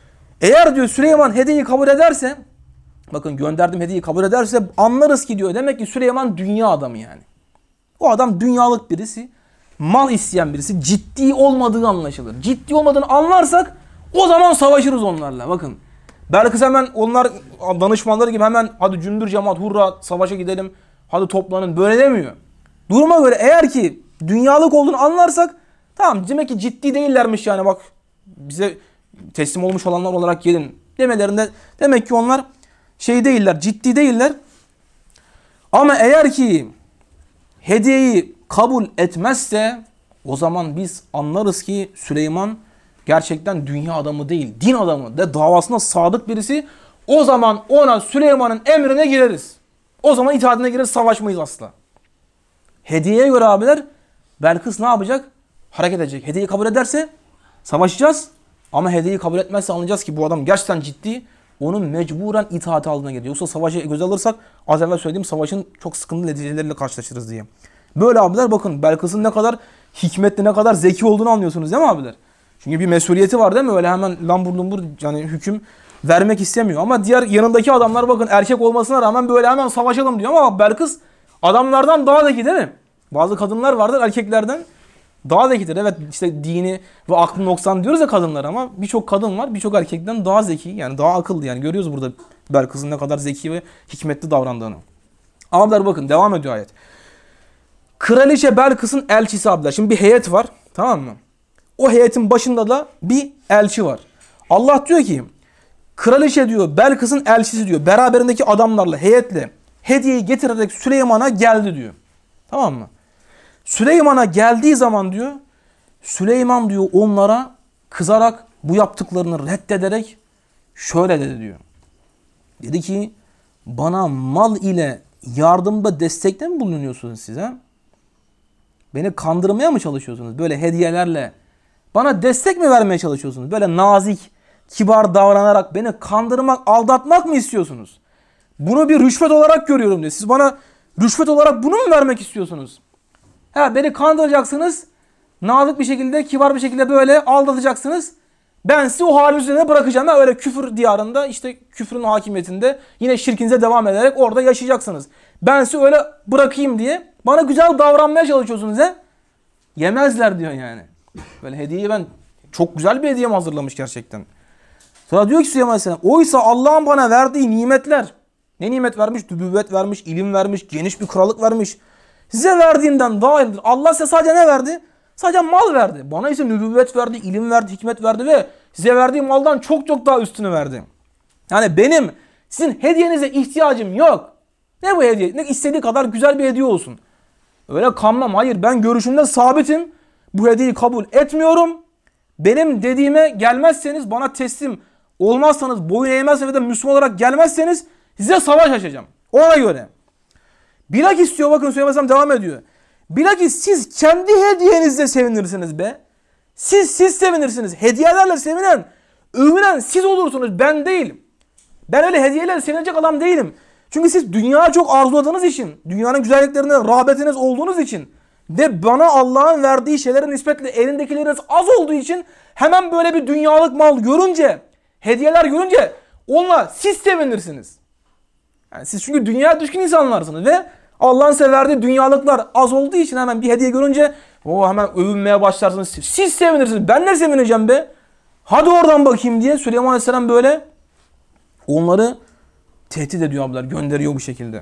Eğer diyor Süleyman hediyeyi kabul ederse, bakın gönderdiğim hediyeyi kabul ederse anlarız ki diyor. Demek ki Süleyman dünya adamı yani. O adam dünyalık birisi, mal isteyen birisi, ciddi olmadığı anlaşılır. Ciddi olmadığını anlarsak o zaman savaşırız onlarla. Bakın Belkıs hemen onlar danışmanları gibi hemen hadi cümbür cemaat hurra savaşa gidelim, hadi toplanın böyle demiyor. Duruma göre eğer ki dünyalık olduğunu anlarsak tamam demek ki ciddi değillermiş yani bak bize teslim olmuş olanlar olarak gelin demelerinde demek ki onlar şey değiller, ciddi değiller. Ama eğer ki hediyeyi kabul etmezse o zaman biz anlarız ki Süleyman gerçekten dünya adamı değil, din adamı ve davasına sadık birisi. O zaman ona Süleyman'ın emrine gireriz. O zaman itaatine gireriz, savaşmayız asla. Hediyeye göre abiler Belkıs ne yapacak? Hareket edecek. Hediyeyi kabul ederse savaşacağız. Ama hediyeyi kabul etmezse anlayacağız ki bu adam gerçekten ciddi. Onun mecburen itaati altına geliyor. Yoksa savaşı göz alırsak az evvel söylediğim savaşın çok sıkıntılı neticeleriyle karşılaşırız diye. Böyle abiler bakın Belkıs'ın ne kadar hikmetli, ne kadar zeki olduğunu anlıyorsunuz değil mi abiler? Çünkü bir mesuliyeti var değil mi? Öyle hemen lambur lumbur yani hüküm vermek istemiyor. Ama diğer yanındaki adamlar bakın erkek olmasına rağmen böyle hemen savaşalım diyor. Ama bak Belkıs adamlardan daha zeki değil mi? Bazı kadınlar vardır erkeklerden daha zekidir. Evet işte dini ve aklı noksan diyoruz ya kadınlar ama birçok kadın var birçok erkekten daha zeki yani daha akıllı yani görüyoruz burada Belkıs'ın ne kadar zeki ve hikmetli davrandığını. Abiler bakın devam ediyor ayet. Kraliçe Belkıs'ın elçisi abiler. Şimdi bir heyet var tamam mı? O heyetin başında da bir elçi var. Allah diyor ki kraliçe diyor Belkıs'ın elçisi diyor beraberindeki adamlarla heyetle hediyeyi getirerek Süleyman'a geldi diyor. Tamam mı? Süleyman'a geldiği zaman diyor Süleyman diyor onlara kızarak bu yaptıklarını reddederek şöyle dedi diyor. Dedi ki bana mal ile yardımda destekte mi bulunuyorsunuz size? Beni kandırmaya mı çalışıyorsunuz? Böyle hediyelerle bana destek mi vermeye çalışıyorsunuz? Böyle nazik, kibar davranarak beni kandırmak, aldatmak mı istiyorsunuz? Bunu bir rüşvet olarak görüyorum diyor. Siz bana rüşvet olarak bunu mu vermek istiyorsunuz? Ha, beni kandıracaksınız. Nazik bir şekilde, kibar bir şekilde böyle aldatacaksınız. Ben sizi o halin üzerine bırakacağım. Ha, öyle küfür diyarında işte küfrün hakimiyetinde yine şirkinize devam ederek orada yaşayacaksınız. Ben sizi öyle bırakayım diye bana güzel davranmaya çalışıyorsunuz he. Yemezler diyor yani. Böyle hediyeyi ben çok güzel bir hediye mi hazırlamış gerçekten. Sonra diyor ki Süleyman Aleyhisselam oysa Allah'ın bana verdiği nimetler. Ne nimet vermiş? Nübüvvet vermiş, ilim vermiş, geniş bir krallık vermiş. Size verdiğinden daha iyidir. Allah size sadece ne verdi? Sadece mal verdi. Bana ise nübüvvet verdi, ilim verdi, hikmet verdi ve size verdiği maldan çok çok daha üstünü verdi. Yani benim sizin hediyenize ihtiyacım yok. Ne bu hediye? Ne istediği kadar güzel bir hediye olsun. Öyle kanmam. Hayır ben görüşümde sabitim. Bu hediyeyi kabul etmiyorum. Benim dediğime gelmezseniz, bana teslim olmazsanız, boyun eğmezseniz ve de Müslüman olarak gelmezseniz size savaş açacağım. Ona göre. Bilakis diyor bakın Süleyman Aleyhisselam devam ediyor. Bilakis siz kendi hediyenizle sevinirsiniz be. Siz siz sevinirsiniz. Hediyelerle sevinen, övünen siz olursunuz. Ben değilim. Ben öyle hediyelerle sevinecek adam değilim. Çünkü siz dünyayı çok arzuladığınız için, dünyanın güzelliklerine rağbetiniz olduğunuz için ve bana Allah'ın verdiği şeylere nispetle elindekileriniz az olduğu için hemen böyle bir dünyalık mal görünce, hediyeler görünce onunla siz sevinirsiniz. Yani siz çünkü dünya düşkün insanlarsınız ve Allah'ın size verdiği dünyalıklar az olduğu için hemen bir hediye görünce o hemen övünmeye başlarsınız. Siz sevinirsiniz. Ben ne sevineceğim be? Hadi oradan bakayım diye Süleyman Aleyhisselam böyle onları tehdit ediyor abiler. Gönderiyor bu şekilde.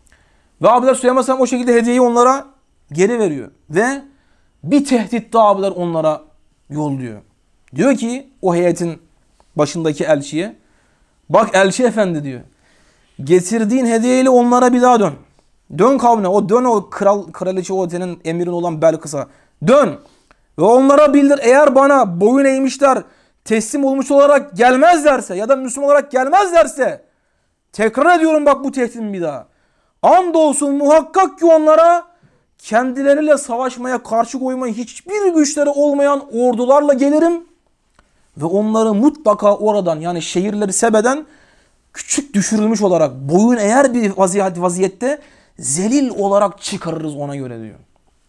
Ve abiler Süleyman Aleyhisselam o şekilde hediyeyi onlara geri veriyor. Ve bir tehdit daha abiler onlara yolluyor. Diyor ki o heyetin başındaki elçiye bak elçi efendi diyor. Getirdiğin hediyeyle onlara bir daha dön. Dön kavmine. O dön o kral kraliçe o senin emirin olan Belkıs'a. Dön. Ve onlara bildir eğer bana boyun eğmişler teslim olmuş olarak gelmezlerse ya da Müslüman olarak gelmezlerse tekrar ediyorum bak bu tehditin bir daha. Andolsun muhakkak ki onlara kendileriyle savaşmaya karşı koymaya hiçbir güçleri olmayan ordularla gelirim. Ve onları mutlaka oradan yani şehirleri Sebe'den küçük düşürülmüş olarak boyun eğer bir vaziyet, vaziyette zelil olarak çıkarırız ona göre diyor.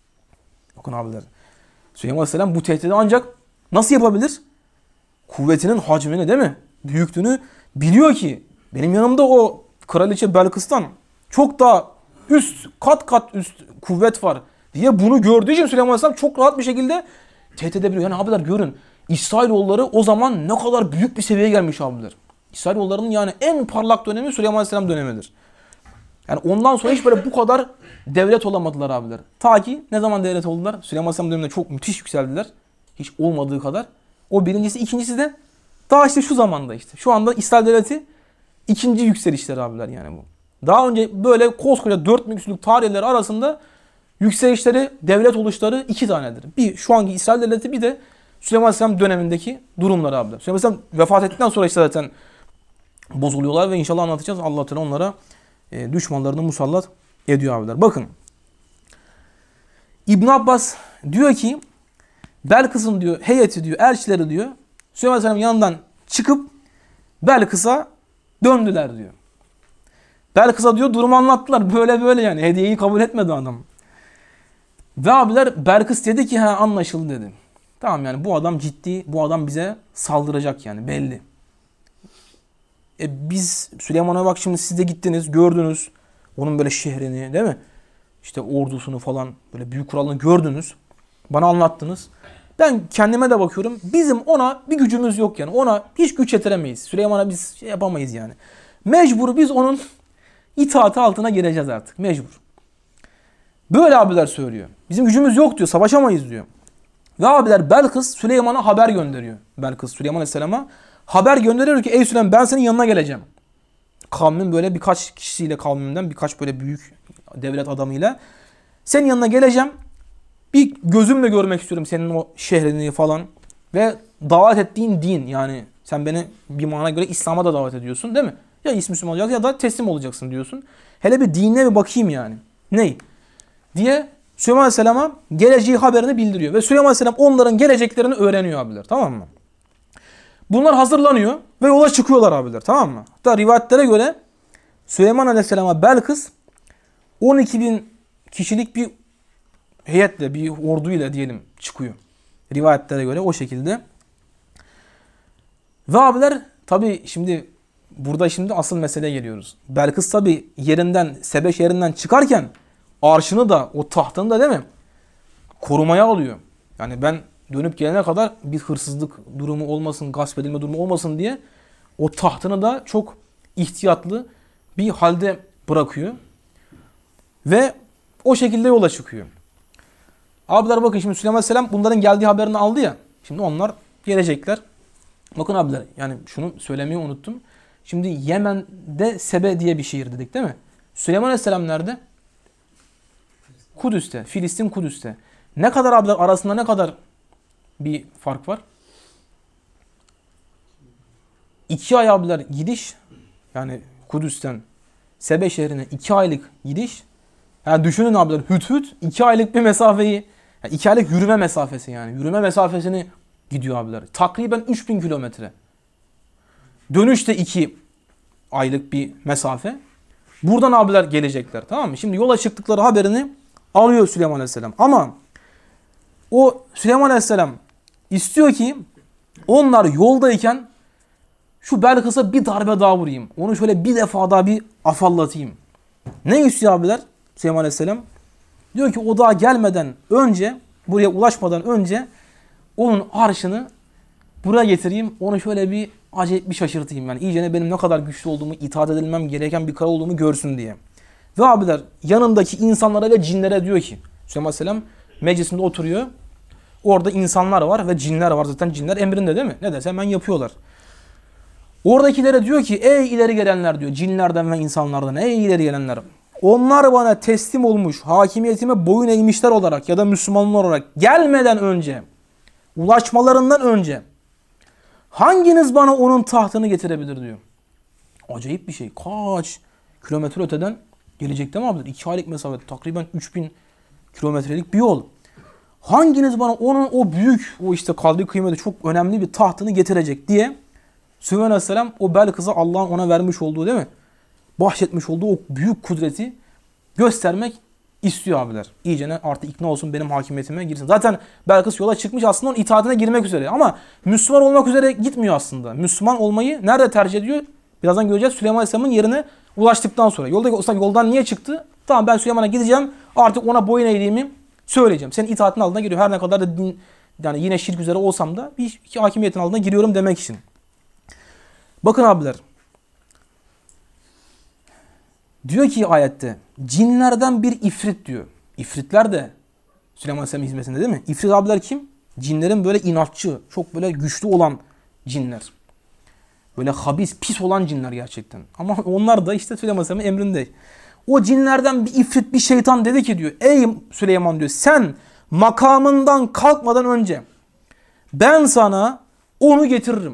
Bakın abiler. Süleyman Aleyhisselam bu tehdidi ancak nasıl yapabilir? Kuvvetinin hacmini değil mi? büyüklüğünü biliyor ki benim yanımda o kraliçe Belkıs'tan çok daha üst, kat kat üst kuvvet var diye bunu gördüğü için Süleyman Aleyhisselam çok rahat bir şekilde tehdit edebiliyor. Yani abiler görün, İsrailoğulları o zaman ne kadar büyük bir seviyeye gelmiş abiler. İsrailoğullarının yani en parlak dönemi Süleyman Aleyhisselam dönemidir. Yani ondan sonra hiç böyle bu kadar devlet olamadılar abiler. Ta ki ne zaman devlet oldular? Süleyman Aleyhisselam döneminde çok müthiş yükseldiler. Hiç olmadığı kadar. O birincisi, ikincisi de daha işte şu zamanda işte. Şu anda İsrail devleti ikinci yükselişleri abiler yani bu. Daha önce böyle koskoca dört bin küsürlük tarihleri arasında yükselişleri, devlet oluşları iki tanedir. Bir şu anki İsrail devleti, bir de Süleyman Aleyhisselam dönemindeki durumları abiler. Süleyman Aleyhisselam vefat ettikten sonra işte zaten bozuluyorlar ve inşallah anlatacağız. Allah Teala onlara e, düşmanlarını musallat ediyor abiler. Bakın. İbn Abbas diyor ki Belkıs'ın diyor heyeti diyor, elçileri diyor Süleyman Aleyhisselam'ın yanından çıkıp Belkıs'a döndüler diyor. Belkıs'a diyor durumu anlattılar. Böyle böyle yani. Hediyeyi kabul etmedi adam. Ve abiler Belkıs dedi ki ha anlaşıldı dedi. Tamam yani bu adam ciddi. Bu adam bize saldıracak yani belli. E biz Süleyman'a bak şimdi siz de gittiniz gördünüz. Onun böyle şehrini değil mi? İşte ordusunu falan böyle büyük kuralını gördünüz. Bana anlattınız. Ben kendime de bakıyorum. Bizim ona bir gücümüz yok yani. Ona hiç güç yetiremeyiz. Süleyman'a biz şey yapamayız yani. Mecbur biz onun itaati altına gireceğiz artık. Mecbur. Böyle abiler söylüyor. Bizim gücümüz yok diyor. Savaşamayız diyor. Ve abiler Belkıs Süleyman'a haber gönderiyor. Belkıs Süleyman Aleyhisselam'a haber gönderiyor ki ey Süleyman ben senin yanına geleceğim. Kavmin böyle birkaç kişiyle, kavmimden birkaç böyle büyük devlet adamıyla senin yanına geleceğim. Bir gözümle görmek istiyorum senin o şehrini falan. Ve davet ettiğin din yani sen beni bir mana göre İslam'a da davet ediyorsun değil mi? Ya Müslüman olacaksın ya da teslim olacaksın diyorsun. Hele bir dinine bir bakayım yani. Ney? Diye Süleyman Aleyhisselam'a geleceği haberini bildiriyor. Ve Süleyman Aleyhisselam onların geleceklerini öğreniyor abiler. Tamam mı? Bunlar hazırlanıyor ve yola çıkıyorlar abiler. Tamam mı? Hatta rivayetlere göre Süleyman Aleyhisselam'a Belkıs on iki bin kişilik bir heyetle, bir orduyla diyelim çıkıyor. Rivayetlere göre o şekilde. Ve abiler tabi şimdi burada şimdi asıl meseleye geliyoruz. Belkıs tabi yerinden, Sebe şehrinden çıkarken arşını da o tahtını da değil mi? Korumaya alıyor. Yani ben dönüp gelene kadar bir hırsızlık durumu olmasın, gasp edilme durumu olmasın diye o tahtını da çok ihtiyatlı bir halde bırakıyor. Ve o şekilde yola çıkıyor. Abiler bakın şimdi Süleyman Aleyhisselam bunların geldiği haberini aldı ya. Şimdi onlar gelecekler. Bakın abiler yani şunu söylemeyi unuttum. Şimdi Yemen'de Sebe diye bir şehir dedik değil mi? Süleyman Aleyhisselam nerede? Kudüs'te. Filistin Kudüs'te. Ne kadar abiler arasında ne kadar bir fark var? İki ay abiler gidiş. Yani Kudüs'ten Sebe şehrine iki aylık gidiş. Yani düşünün abiler hüt hüt iki aylık bir mesafeyi. Yani iki aylık yürüme mesafesi yani. Yürüme mesafesini gidiyor abiler. Takriben üç bin kilometre. Dönüş de iki aylık bir mesafe. Buradan abiler gelecekler tamam mı? Şimdi yola çıktıkları haberini alıyor Süleyman Aleyhisselam. Ama o Süleyman Aleyhisselam istiyor ki onlar yoldayken şu Belkıs'a bir darbe daha vurayım. Onu şöyle bir defa daha bir afallatayım. Ne istiyor abiler Süleyman Aleyhisselam? Diyor ki o daha gelmeden önce, buraya ulaşmadan önce onun arşını buraya getireyim. Onu şöyle bir acayip bir şaşırtayım. Yani iyicene benim ne kadar güçlü olduğumu, itaat edilmem gereken bir kral olduğumu görsün diye. Ve abiler yanındaki insanlara ve cinlere diyor ki Süleyman Aleyhisselam meclisinde oturuyor. Orada insanlar var ve cinler var. Zaten cinler emrinde değil mi? Ne dese hemen yapıyorlar. Oradakilere diyor ki ey ileri gelenler diyor. Cinlerden ve insanlardan ey ileri gelenler. Onlar bana teslim olmuş, hakimiyetime boyun eğmişler olarak ya da Müslümanlar olarak gelmeden önce, ulaşmalarından önce hanginiz bana onun tahtını getirebilir diyor. Acayip bir şey. Kaç kilometre öteden gelecek değil mi abiler? İki aylık mesafe. Takriben üç bin kilometrelik bir yol. Hanginiz bana onun o büyük, o işte kadri kıymeti çok önemli bir tahtını getirecek diye Süleyman Aleyhisselam o Belkıs'a Allah'ın ona vermiş olduğu değil mi? Bahşetmiş olduğu o büyük kudreti göstermek istiyor abiler. İyicene artık ikna olsun, benim hakimiyetime girsin. Zaten Belkıs yola çıkmış, aslında onun itaatine girmek üzere. Ama Müslüman olmak üzere gitmiyor aslında. Müslüman olmayı nerede tercih ediyor? Birazdan göreceğiz. Süleyman Aleyhisselam'ın yerine ulaştıktan sonra. Yolda, yoldan niye çıktı? Tamam, ben Süleyman'a gideceğim. Artık ona boyun eğdiğimi söyleyeceğim. Senin itaatin altına giriyor. Her ne kadar da din, yani yine şirk üzere olsam da bir hakimiyetin altına giriyorum demek için. Bakın abiler. Diyor ki ayette, cinlerden bir ifrit diyor. İfritler de Süleyman Aleyhisselam'ın hizmetinde değil mi? İfrit abiler kim? Cinlerin böyle inatçı, çok böyle güçlü olan cinler. Böyle habis, pis olan cinler gerçekten. Ama onlar da işte Süleyman Aleyhisselam'ın emrinde. O cinlerden bir ifrit, bir şeytan dedi ki diyor, ey Süleyman diyor, sen makamından kalkmadan önce ben sana onu getiririm.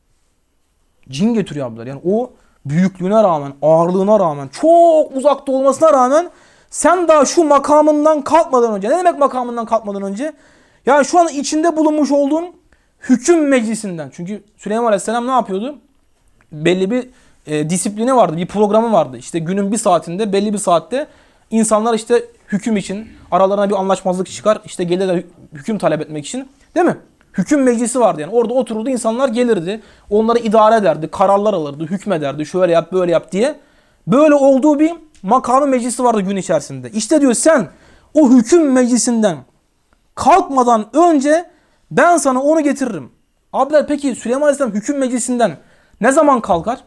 Cin getiriyor abiler. Yani o büyüklüğüne rağmen, ağırlığına rağmen, çok uzakta olmasına rağmen sen daha şu makamından kalkmadan önce, ne demek makamından kalkmadan önce? Yani şu an içinde bulunmuş olduğun hüküm meclisinden. Çünkü Süleyman Aleyhisselam ne yapıyordu? Belli bir e, disiplini vardı, bir programı vardı. İşte günün bir saatinde, belli bir saatte insanlar işte hüküm için, aralarına bir anlaşmazlık çıkar, işte gelirler hüküm talep etmek için, değil mi? Hüküm meclisi vardı yani. Orada otururdu, insanlar gelirdi. Onları idare ederdi, kararlar alırdı, hükmederdi. Şöyle yap, böyle yap diye. Böyle olduğu bir makamı meclisi vardı gün içerisinde. İşte diyor, sen o hüküm meclisinden kalkmadan önce ben sana onu getiririm. Abiler, peki Süleyman Aleyhisselam hüküm meclisinden ne zaman kalkar?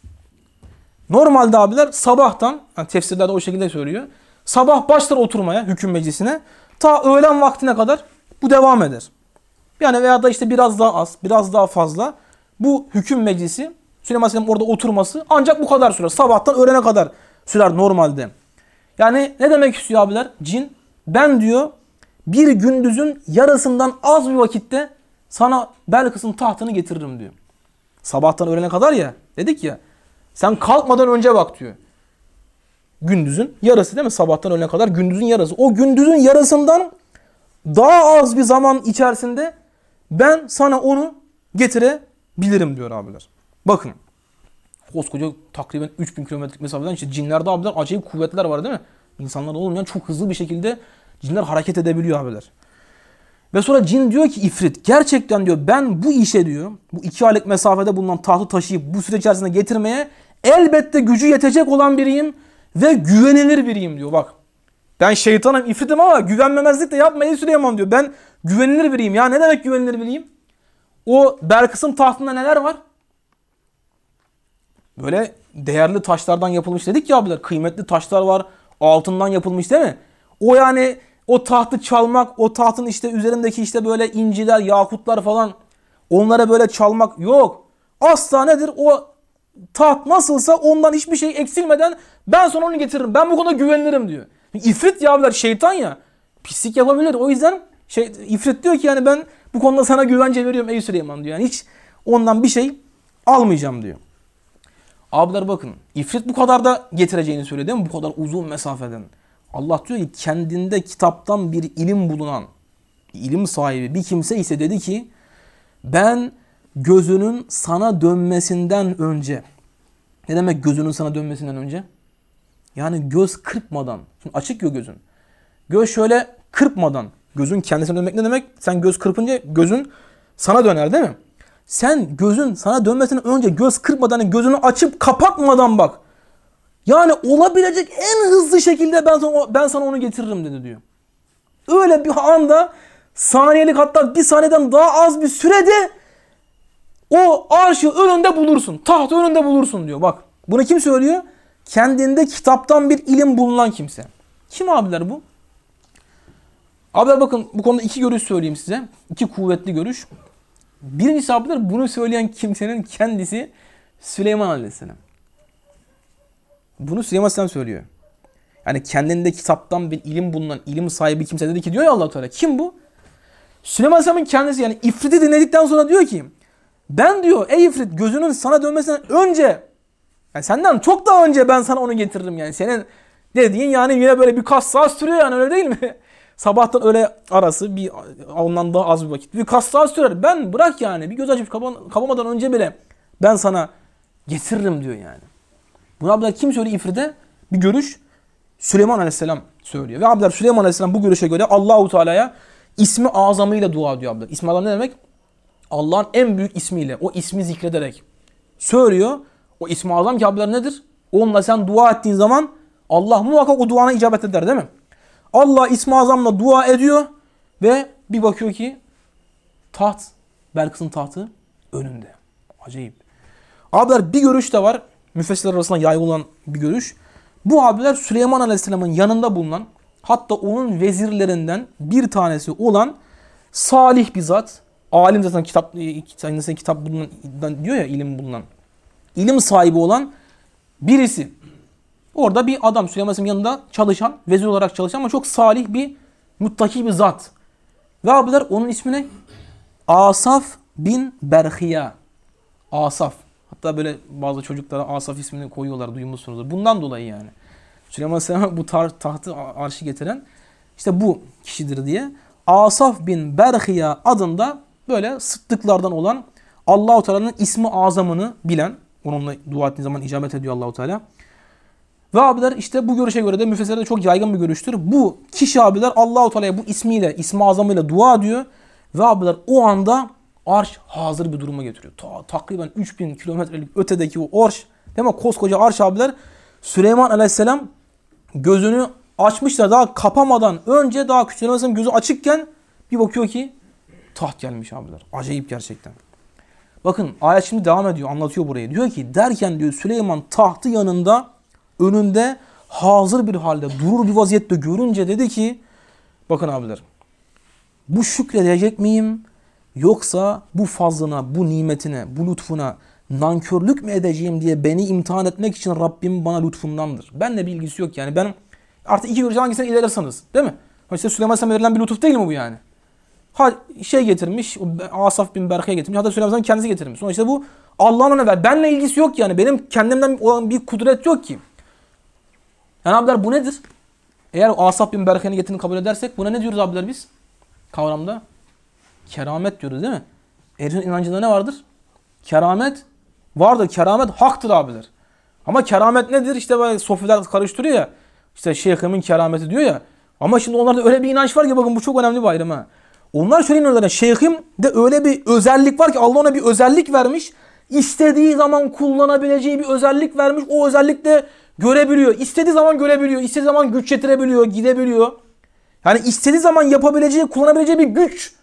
Normalde abiler sabahtan, yani tefsirlerde o şekilde söylüyor. Sabah başlar oturmaya hüküm meclisine. Ta öğlen vaktine kadar bu devam eder. Yani veya da işte biraz daha az, biraz daha fazla bu hüküm meclisi, Süleyman Aleyhisselam orada oturması ancak bu kadar sürer. Sabahtan öğlene kadar sürer normalde. Yani ne demek istiyor abiler? Cin, ben diyor bir gündüzün yarısından az bir vakitte sana Belkıs'ın tahtını getiririm diyor. Sabahtan öğlene kadar ya, dedik ya, sen kalkmadan önce bak diyor. Gündüzün yarısı değil mi? Sabahtan öğlene kadar gündüzün yarısı. O gündüzün yarısından daha az bir zaman içerisinde ben sana onu getirebilirim diyor abiler. Bakın. Koskoca takriben üç bin kilometrelik mesafeden işte cinlerde abiler acayip kuvvetler var değil mi? İnsanlarda olmayan çok hızlı bir şekilde cinler hareket edebiliyor abiler. Ve sonra cin diyor ki ifrit, gerçekten diyor ben bu işe diyor, bu iki aylık mesafede bulunan tahtı taşıyıp bu süre içerisinde getirmeye elbette gücü yetecek olan biriyim ve güvenilir biriyim diyor bak. Ben şeytanım, ifritim ama güvenmemezlik de yapmayın Süleyman diyor. Ben güvenilir biriyim. Ya ne demek güvenilir biriyim? O Belkıs'ın tahtında neler var? Böyle değerli taşlardan yapılmış dedik ya abiler. Kıymetli taşlar var. Altından yapılmış değil mi? O yani o tahtı çalmak, o tahtın işte üzerindeki işte böyle inciler, yakutlar falan, onlara böyle çalmak yok. Asla nedir? O taht nasılsa ondan hiçbir şey eksilmeden ben sonra onu getiririm. Ben bu konuda güvenilirim diyor. İfrit ya abiler, şeytan ya. Pislik yapabilir. O yüzden şey, ifrit diyor ki yani ben bu konuda sana güvence veriyorum ey Süleyman diyor. Yani hiç ondan bir şey almayacağım diyor. Abiler bakın, ifrit bu kadar da getireceğini söyledi değil mi? Bu kadar uzun mesafeden. Allah diyor ki kendinde kitaptan bir ilim bulunan, ilim sahibi bir kimse ise dedi ki ben gözünün sana dönmesinden önce. Ne demek gözünün sana dönmesinden önce? Yani göz kırpmadan. Şimdi açık ya gözün. Göz şöyle kırpmadan. Gözün kendisine dönmek ne demek? Sen göz kırpınca gözün sana döner değil mi? Sen gözün sana dönmesinden önce göz kırpmadan, gözünü açıp kapatmadan bak. Yani olabilecek en hızlı şekilde ben sana, ben sana onu getiririm dedi diyor. Öyle bir anda saniyelik, hatta bir saniyeden daha az bir sürede o arşı önünde bulursun. Tahtı önünde bulursun diyor. Bak bunu kim söylüyor? Kendinde kitaptan bir ilim bulunan kimse. Kim abiler bu? Abiler bakın bu konuda iki görüş söyleyeyim size. İki kuvvetli görüş. Birincisi abiler, bunu söyleyen kimsenin kendisi Süleyman Aleyhisselam. Bunu Süleyman Aleyhisselam söylüyor. Yani kendinde kitaptan bir ilim bulunan, ilim sahibi kimse dedi ki diyor ya Allah Teala. Kim bu? Süleyman Aleyhisselam'ın kendisi, yani ifriti dinledikten sonra diyor ki ben diyor ey ifrit gözünün sana dönmesinden önce, yani senden çok daha önce ben sana onu getiririm yani. Senin dediğin yani yine böyle birkaç saat sürüyor yani, öyle değil mi? Sabahtan öğle arası bir ondan daha az bir vakit. Birkaç saat sürer. Ben bırak yani bir göz açıp kapamadan önce bile ben sana getiririm diyor yani. Bunu abiler kim söylüyor ifrite? Bir görüş Süleyman Aleyhisselam söylüyor. Ve abiler Süleyman Aleyhisselam bu görüşe göre Allahu Teala'ya ismi azamıyla dua ediyor abiler. İsmi azam ne demek? Allah'ın en büyük ismiyle, o ismi zikrederek söylüyor. O ismi azam ki abiler nedir? Onunla sen dua ettiğin zaman Allah muhakkak o duana icabet eder değil mi? Allah ismi azamla dua ediyor ve bir bakıyor ki taht, Belkıs'ın tahtı önünde. Acayip. Abiler bir görüş de var. Müfessirler arasında yaygın olan bir görüş. Bu abiler Süleyman Aleyhisselam'ın yanında bulunan, hatta onun vezirlerinden bir tanesi olan salih bir zat. Alim zaten kitap, kitap, kitap bulunan diyor ya, ilim bulunan. İlim sahibi olan birisi. Orada bir adam Süleyman Aleyhisselam'ın yanında çalışan, vezir olarak çalışan ama çok salih bir, muttaki bir zat. Ve abiler onun ismi ne? Asaf bin Berhiya. Asaf. Hatta böyle bazı çocuklara Asaf ismini koyuyorlar, duymuşsunuzdur. Bundan dolayı yani. Süleyman Aleyhisselam'a bu tahtı, arşı getiren işte bu kişidir diye. Asaf bin Berhiya adında böyle sıddıklardan olan, Allah-u Teala'nın ismi azamını bilen, onunla dua ettiği zaman icabet ediyor Allah-u Teala. Ve abiler işte bu görüşe göre de müfessirlerde çok yaygın bir görüştür. Bu kişi abiler Allah-u Teala'ya bu ismiyle, ismi azamıyla dua ediyor. Ve abiler o anda arş hazır bir duruma getiriyor. Ta, takriben üç bin kilometrelik ötedeki o arş, değil mi? Koskoca arş abiler, Süleyman Aleyhisselam gözünü açmışlar. Daha kapamadan önce, daha Süleyman Aleyhisselam gözü açıkken bir bakıyor ki taht gelmiş abiler. Acayip gerçekten. Bakın ayet şimdi devam ediyor, anlatıyor burayı. Diyor ki derken diyor Süleyman tahtı yanında, önünde hazır bir halde durur bir vaziyette görünce dedi ki, bakın abiler, bu şükredecek miyim yoksa bu fazlına, bu nimetine, bu lütfuna nankörlük mü edeceğim diye beni imtihan etmek için Rabbim bana lütfundandır. Benimle bir ilgisi yok yani. Ben artık iki görüşe hangisine ilerirseniz, değil mi? İşte Süleyman Aleyhisselam'a verilen bir lütuf değil mi bu yani? Ha şey getirmiş, Asaf bin Berka'ya getirmiş, hatta Süleyman Aleyhisselam kendisi getirmiş. Sonra işte bu Allah'ın ona ver. Benimle ilgisi yok yani. Benim kendimden olan bir kudret yok ki. Yani abiler bu nedir? Eğer Asaf bin Berka'nın getirini kabul edersek buna ne diyoruz abiler biz? Kavramda keramet diyoruz değil mi? Ehlin inancında ne vardır? Keramet vardır. Keramet haktır abiler. Ama keramet nedir? İşte böyle sofiler karıştırıyor ya. İşte şeyhimin kerameti diyor ya. Ama şimdi onlarda öyle bir inanç var ki bakın bu çok önemli bir ayrım ha. Onlar şöyle inanıyorlar. Şeyhim de öyle bir özellik var ki Allah ona bir özellik vermiş. İstediği zaman kullanabileceği bir özellik vermiş. O özellik de görebiliyor. İstediği zaman görebiliyor. İstediği zaman güç yetirebiliyor. Gidebiliyor. Yani istediği zaman yapabileceği, kullanabileceği bir güç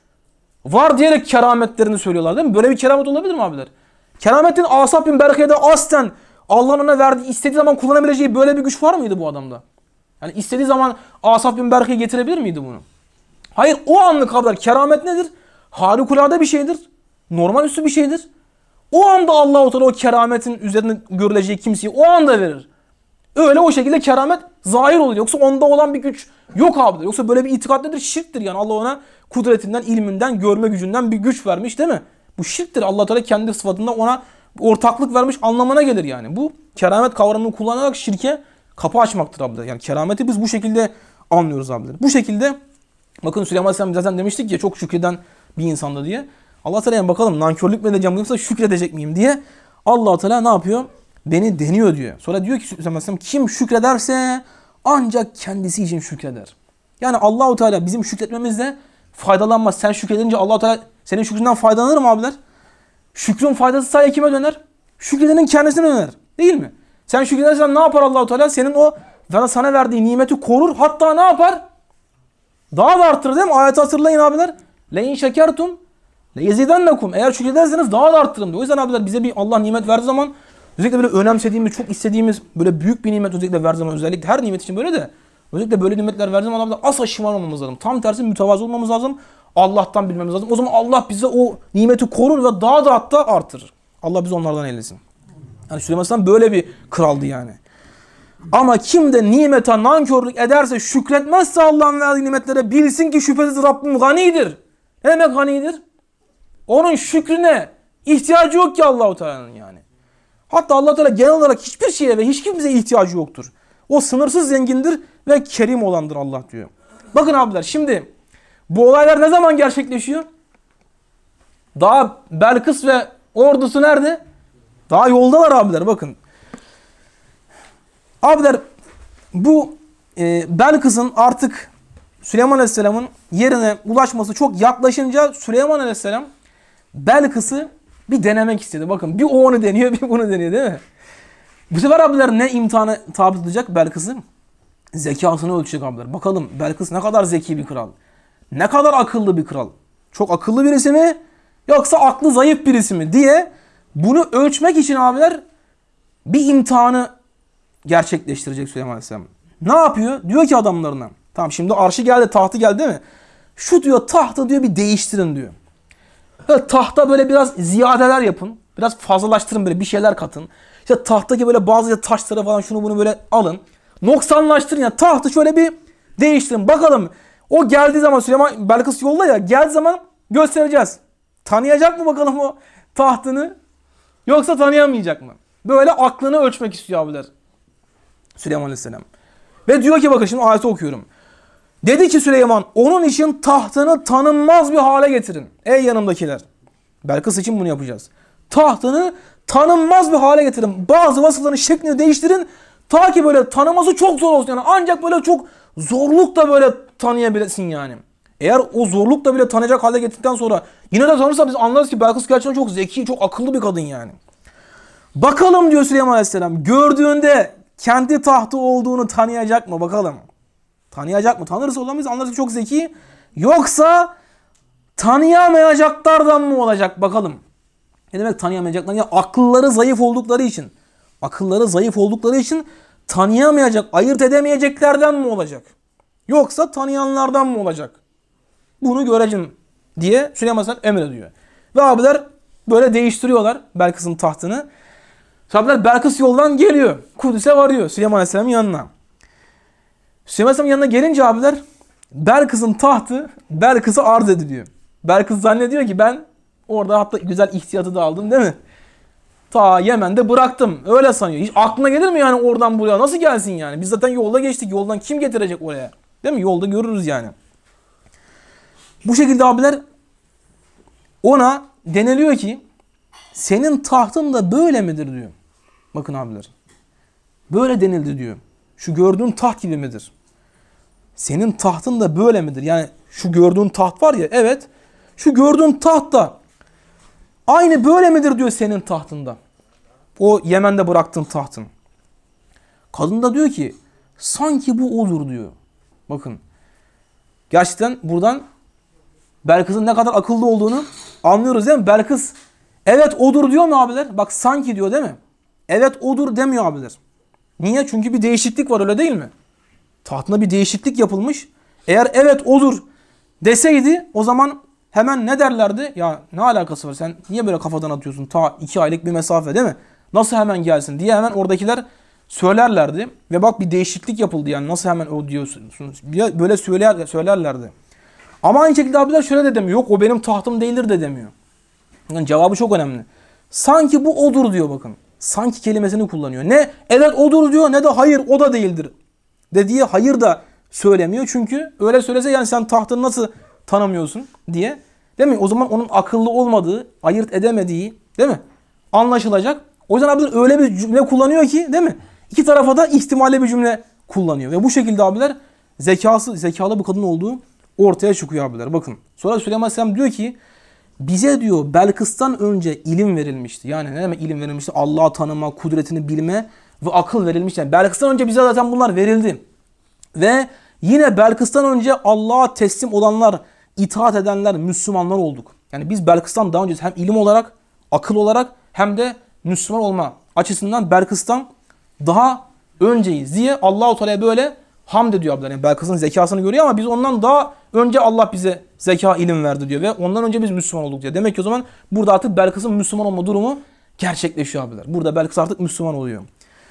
var diyerek kerametlerini söylüyorlar değil mi? Böyle bir keramet olabilir mi abiler? Kerametin Asaf bin Berke'de aslen Allah'ın ona verdiği, istediği zaman kullanabileceği böyle bir güç var mıydı bu adamda? Yani istediği zaman Asaf bin Berke'yi getirebilir miydi bunu? Hayır, o anlık abiler keramet nedir? Harikulade bir şeydir. Normal üstü bir şeydir. O anda Allah-u Teala o kerametin üzerine görüleceği kimseyi o anda verir. Öyle o şekilde keramet zahir oluyor. Yoksa onda olan bir güç yok abidir. Yoksa böyle bir itikat nedir? Şirktir yani. Allah ona kudretinden, ilminden, görme gücünden bir güç vermiş değil mi? Bu şirktir. Allah Teala kendi sıfatında ona ortaklık vermiş anlamına gelir yani. Bu keramet kavramını kullanarak şirke kapı açmaktır abiler. Yani kerameti biz bu şekilde anlıyoruz abiler. Bu şekilde bakın Süleyman Aleyhisselam zaten demiştik ya çok şükreden bir insandı diye. Allah Teala yani bakalım nankörlük mü edeceğim yoksa şükredecek miyim diye Allah Teala ne yapıyor? Beni deniyor diyor. Sonra diyor ki Süleyman Aleyhisselam kim şükrederse ancak kendisi için şükreder. Yani Allah Teala bizim şükretmemizle faydalanmaz. Sen şükredince Allah Teala senin şükründen faydalanır mı abiler? Şükrün faydası sadece kime döner? Şükredenin kendisine döner. Değil mi? Sen şükredersen ne yapar Allah Teala? Senin o sana verdiği nimeti korur. Hatta ne yapar? Daha da arttırır değil mi? Ayeti hatırlayın abiler. Le in şekertum le yezidennekum. Eğer şükrederseniz daha da arttırırım diyor. O yüzden abiler bize bir Allah nimet verdiği zaman özellikle böyle önemsediğimiz, çok istediğimiz böyle büyük bir nimet özellikle verdiği zaman, özellikle her nimet için böyle de özellikle böyle nimetler verdiği zaman abiler asla şımarmamamız lazım. Tam tersi mütevazı olmamız lazım. Allah'tan bilmemiz lazım. O zaman Allah bize o nimeti korur ve daha da hatta artırır. Allah bizi onlardan eylesin. Yani Süleyman Aleyhisselam böyle bir kraldı yani. Ama kim de nimete nankörlük ederse, şükretmezse Allah'ın verdiği nimetlere bilsin ki şüphesiz Rabbim ganidir. Ne demek ganidir? Onun şükrüne ihtiyacı yok ki Allah-u Teala'nın yani. Hatta Allah Teala genel olarak hiçbir şeye ve hiç kimseye ihtiyacı yoktur. O sınırsız zengindir ve kerim olandır Allah diyor. Bakın abiler şimdi bu olaylar ne zaman gerçekleşiyor? Daha Belkıs ve ordusu nerede? Daha yoldalar abiler bakın. Abiler bu e, Belkıs'ın artık Süleyman Aleyhisselam'ın yerine ulaşması çok yaklaşınca Süleyman Aleyhisselam Belkıs'ı bir denemek istedi. Bakın bir o onu deniyor, bir bunu deniyor değil mi? Bu sefer abiler ne imtihanı tabi tutacak Belkıs'ı? Zekasını ölçecek abiler. Bakalım Belkıs ne kadar zeki bir kral. Ne kadar akıllı bir kral. Çok akıllı birisi mi? Yoksa aklı zayıf birisi mi diye bunu ölçmek için abiler bir imtihanı gerçekleştirecek Süleyman Aleyhisselam. Ne yapıyor? Diyor ki adamlarına. Tamam şimdi arşı geldi, tahtı geldi değil mi? Şu diyor tahtı diyor bir değiştirin diyor. Böyle tahta böyle biraz ziyadeler yapın. Biraz fazlalaştırın böyle bir şeyler katın. İşte tahtaki böyle bazı taşları falan şunu bunu böyle alın. Noksanlaştırın ya. Tahtı şöyle bir değiştirin. Bakalım o geldiği zaman Süleyman Belkıs yolda ya. Geldiği zaman göstereceğiz. Tanıyacak mı bakalım o tahtını? Yoksa tanıyamayacak mı? Böyle aklını ölçmek istiyor abiler. Süleyman Aleyhisselam. Ve diyor ki bakın şimdi ayeti okuyorum. Dedi ki Süleyman onun için tahtını tanınmaz bir hale getirin. Ey yanımdakiler. Belkıs için bunu yapacağız. Tahtını tanınmaz bir hale getirin. Bazı vasıfların şeklini değiştirin. Ta ki böyle tanıması çok zor olsun. Yani ancak böyle çok zorlukla böyle tanıyabilirsin yani. Eğer o zorlukla bile tanıyacak hale getirdikten sonra yine de tanırsa biz anlarız ki Belkıs gerçekten çok zeki, çok akıllı bir kadın yani. Bakalım diyor Süleyman Aleyhisselam. Gördüğünde kendi tahtı olduğunu tanıyacak mı bakalım. Tanıyacak mı? Tanırsa olamayız anlarız ki çok zeki. Yoksa tanıyamayacaklardan mı olacak bakalım. Ne demek tanıyamayacaklar? Ya akılları zayıf oldukları için. Akılları zayıf oldukları için tanıyamayacak, ayırt edemeyeceklerden mi olacak? Yoksa tanıyanlardan mı olacak? Bunu göreceğim diye Süleyman Aleyhisselam emrediyor. Ve abiler böyle değiştiriyorlar Belkıs'ın tahtını. Abiler Belkıs yoldan geliyor. Kudüs'e varıyor Süleyman Aleyhisselam'ın yanına. Süleyman Aleyhisselam'ın yanına gelince abiler Belkıs'ın tahtı Belkıs'a arz ediliyor. Belkıs zannediyor ki ben orada hatta güzel ihtiyatı da aldım değil mi? Ta Yemen'de bıraktım. Öyle sanıyor. Hiç aklına gelir mi yani oradan buraya? Nasıl gelsin yani? Biz zaten yolda geçtik. Yoldan kim getirecek oraya? Değil mi? Yolda görürüz yani. Bu şekilde abiler ona deniliyor ki senin tahtın da böyle midir diyor. Bakın abiler. Böyle denildi diyor. Şu gördüğün taht gibi midir? Senin tahtın da böyle midir? Yani şu gördüğün taht var ya evet. Şu gördüğün taht da aynı böyle midir diyor senin tahtında. O Yemen'de bıraktığın tahtın. Kadın da diyor ki sanki bu olur diyor. Bakın. Gerçekten buradan Belkıs'ın ne kadar akıllı olduğunu anlıyoruz değil mi? Belkıs evet odur diyor mu abiler? Bak sanki diyor değil mi? Evet odur demiyor abiler. Niye? Çünkü bir değişiklik var öyle değil mi? Tahtına bir değişiklik yapılmış. Eğer evet odur deseydi o zaman hemen ne derlerdi? Ya ne alakası var sen niye böyle kafadan atıyorsun? Ta iki aylık bir mesafe değil mi? Nasıl hemen gelsin diye hemen oradakiler söylerlerdi. Ve bak bir değişiklik yapıldı yani nasıl hemen o diyorsunuz. Böyle söyler, söylerlerdi. Ama aynı şekilde abiler şöyle de demiyor. Yok o benim tahtım değildir de demiyor. Yani cevabı çok önemli. Sanki bu odur diyor bakın. Sanki kelimesini kullanıyor. Ne evet odur diyor ne de hayır o da değildir. Dediği hayır da söylemiyor. Çünkü öyle söylese yani sen tahtını nasıl tanımıyorsun diye. Değil mi? O zaman onun akıllı olmadığı, ayırt edemediği değil mi? Anlaşılacak. O yüzden abiler öyle bir cümle kullanıyor ki değil mi? İki tarafa da ihtimalle bir cümle kullanıyor. Ve bu şekilde abiler zekası, zekalı bir kadın olduğu ortaya çıkıyor abiler. Bakın. Sonra Süleyman Aleyhisselam diyor ki bize diyor Belkıs'tan önce ilim verilmişti. Yani ne demek ilim verilmişti? Allah'ı tanıma, kudretini bilme ve akıl verilmişti. Yani Belkıs'tan önce bize zaten bunlar verildi. Ve yine Belkıs'tan önce Allah'a teslim olanlar, itaat edenler, Müslümanlar olduk. Yani biz Belkıs'tan daha önce hem ilim olarak, akıl olarak hem de Müslüman olma açısından Belkıs'tan daha önceyiz diye Allah-u Teala böyle hamd ediyor abiler. Yani Belkıs'ın zekasını görüyor ama biz ondan daha önce Allah bize zeka, ilim verdi diyor ve ondan önce biz Müslüman olduk diyor. Demek ki o zaman burada artık Belkıs'ın Müslüman olma durumu gerçekleşiyor abiler. Burada Belkıs artık Müslüman oluyor.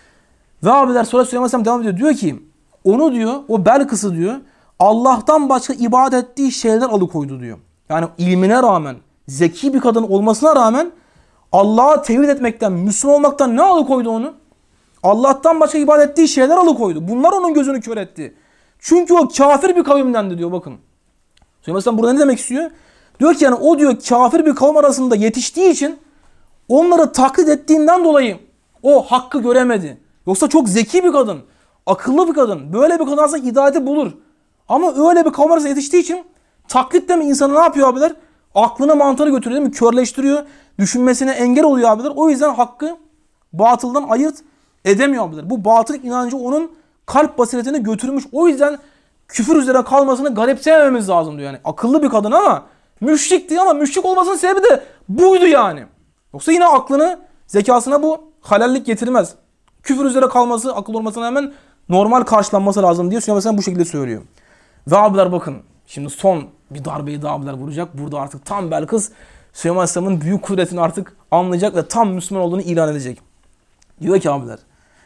Ve abiler sonra Süleyman Aleyhisselam devam ediyor. Diyor ki onu diyor, o Belkıs'ı diyor Allah'tan başka ibadet ettiği şeyler alıkoydu diyor. Yani ilmine rağmen, zeki bir kadın olmasına rağmen Allah'a tevhid etmekten, Müslüman olmaktan ne alıkoydu onu? Allah'tan başka ibadet ettiği şeyler alıkoydu. Bunlar onun gözünü kör etti. Çünkü o kafir bir kavimdendi diyor bakın. Süleyman Aleyhisselam burada ne demek istiyor? Diyor ki yani o diyor kafir bir kavim arasında yetiştiği için onları taklit ettiğinden dolayı o hakkı göremedi. Yoksa çok zeki bir kadın. Akıllı bir kadın. Böyle bir kadın aslında hidayeti bulur. Ama öyle bir kavim arasında yetiştiği için taklitle mi insanı ne yapıyor abiler? Aklına mantığını götürüyor değil mi? Körleştiriyor. Düşünmesine engel oluyor abiler. O yüzden hakkı batıldan ayırt edemiyor abiler. Bu batıl inancı onun kalp basiretini götürmüş. O yüzden küfür üzere kalmasını garipsemememiz lazım diyor yani. Akıllı bir kadın ama müşrikti ama müşrik olmasının sebebi de buydu yani. Yoksa yine aklını, zekasına bu halallik getirmez. Küfür üzere kalması, akıl olmasına hemen normal karşılanması lazım diye Süleyman Aleyhisselam bu şekilde söylüyor. Ve abiler bakın, şimdi son bir darbeyi daha abiler vuracak. Burada artık tam Belkıs Süleyman Aleyhisselam'ın büyük kudretini artık anlayacak ve tam Müslüman olduğunu ilan edecek. Diyor ki abiler,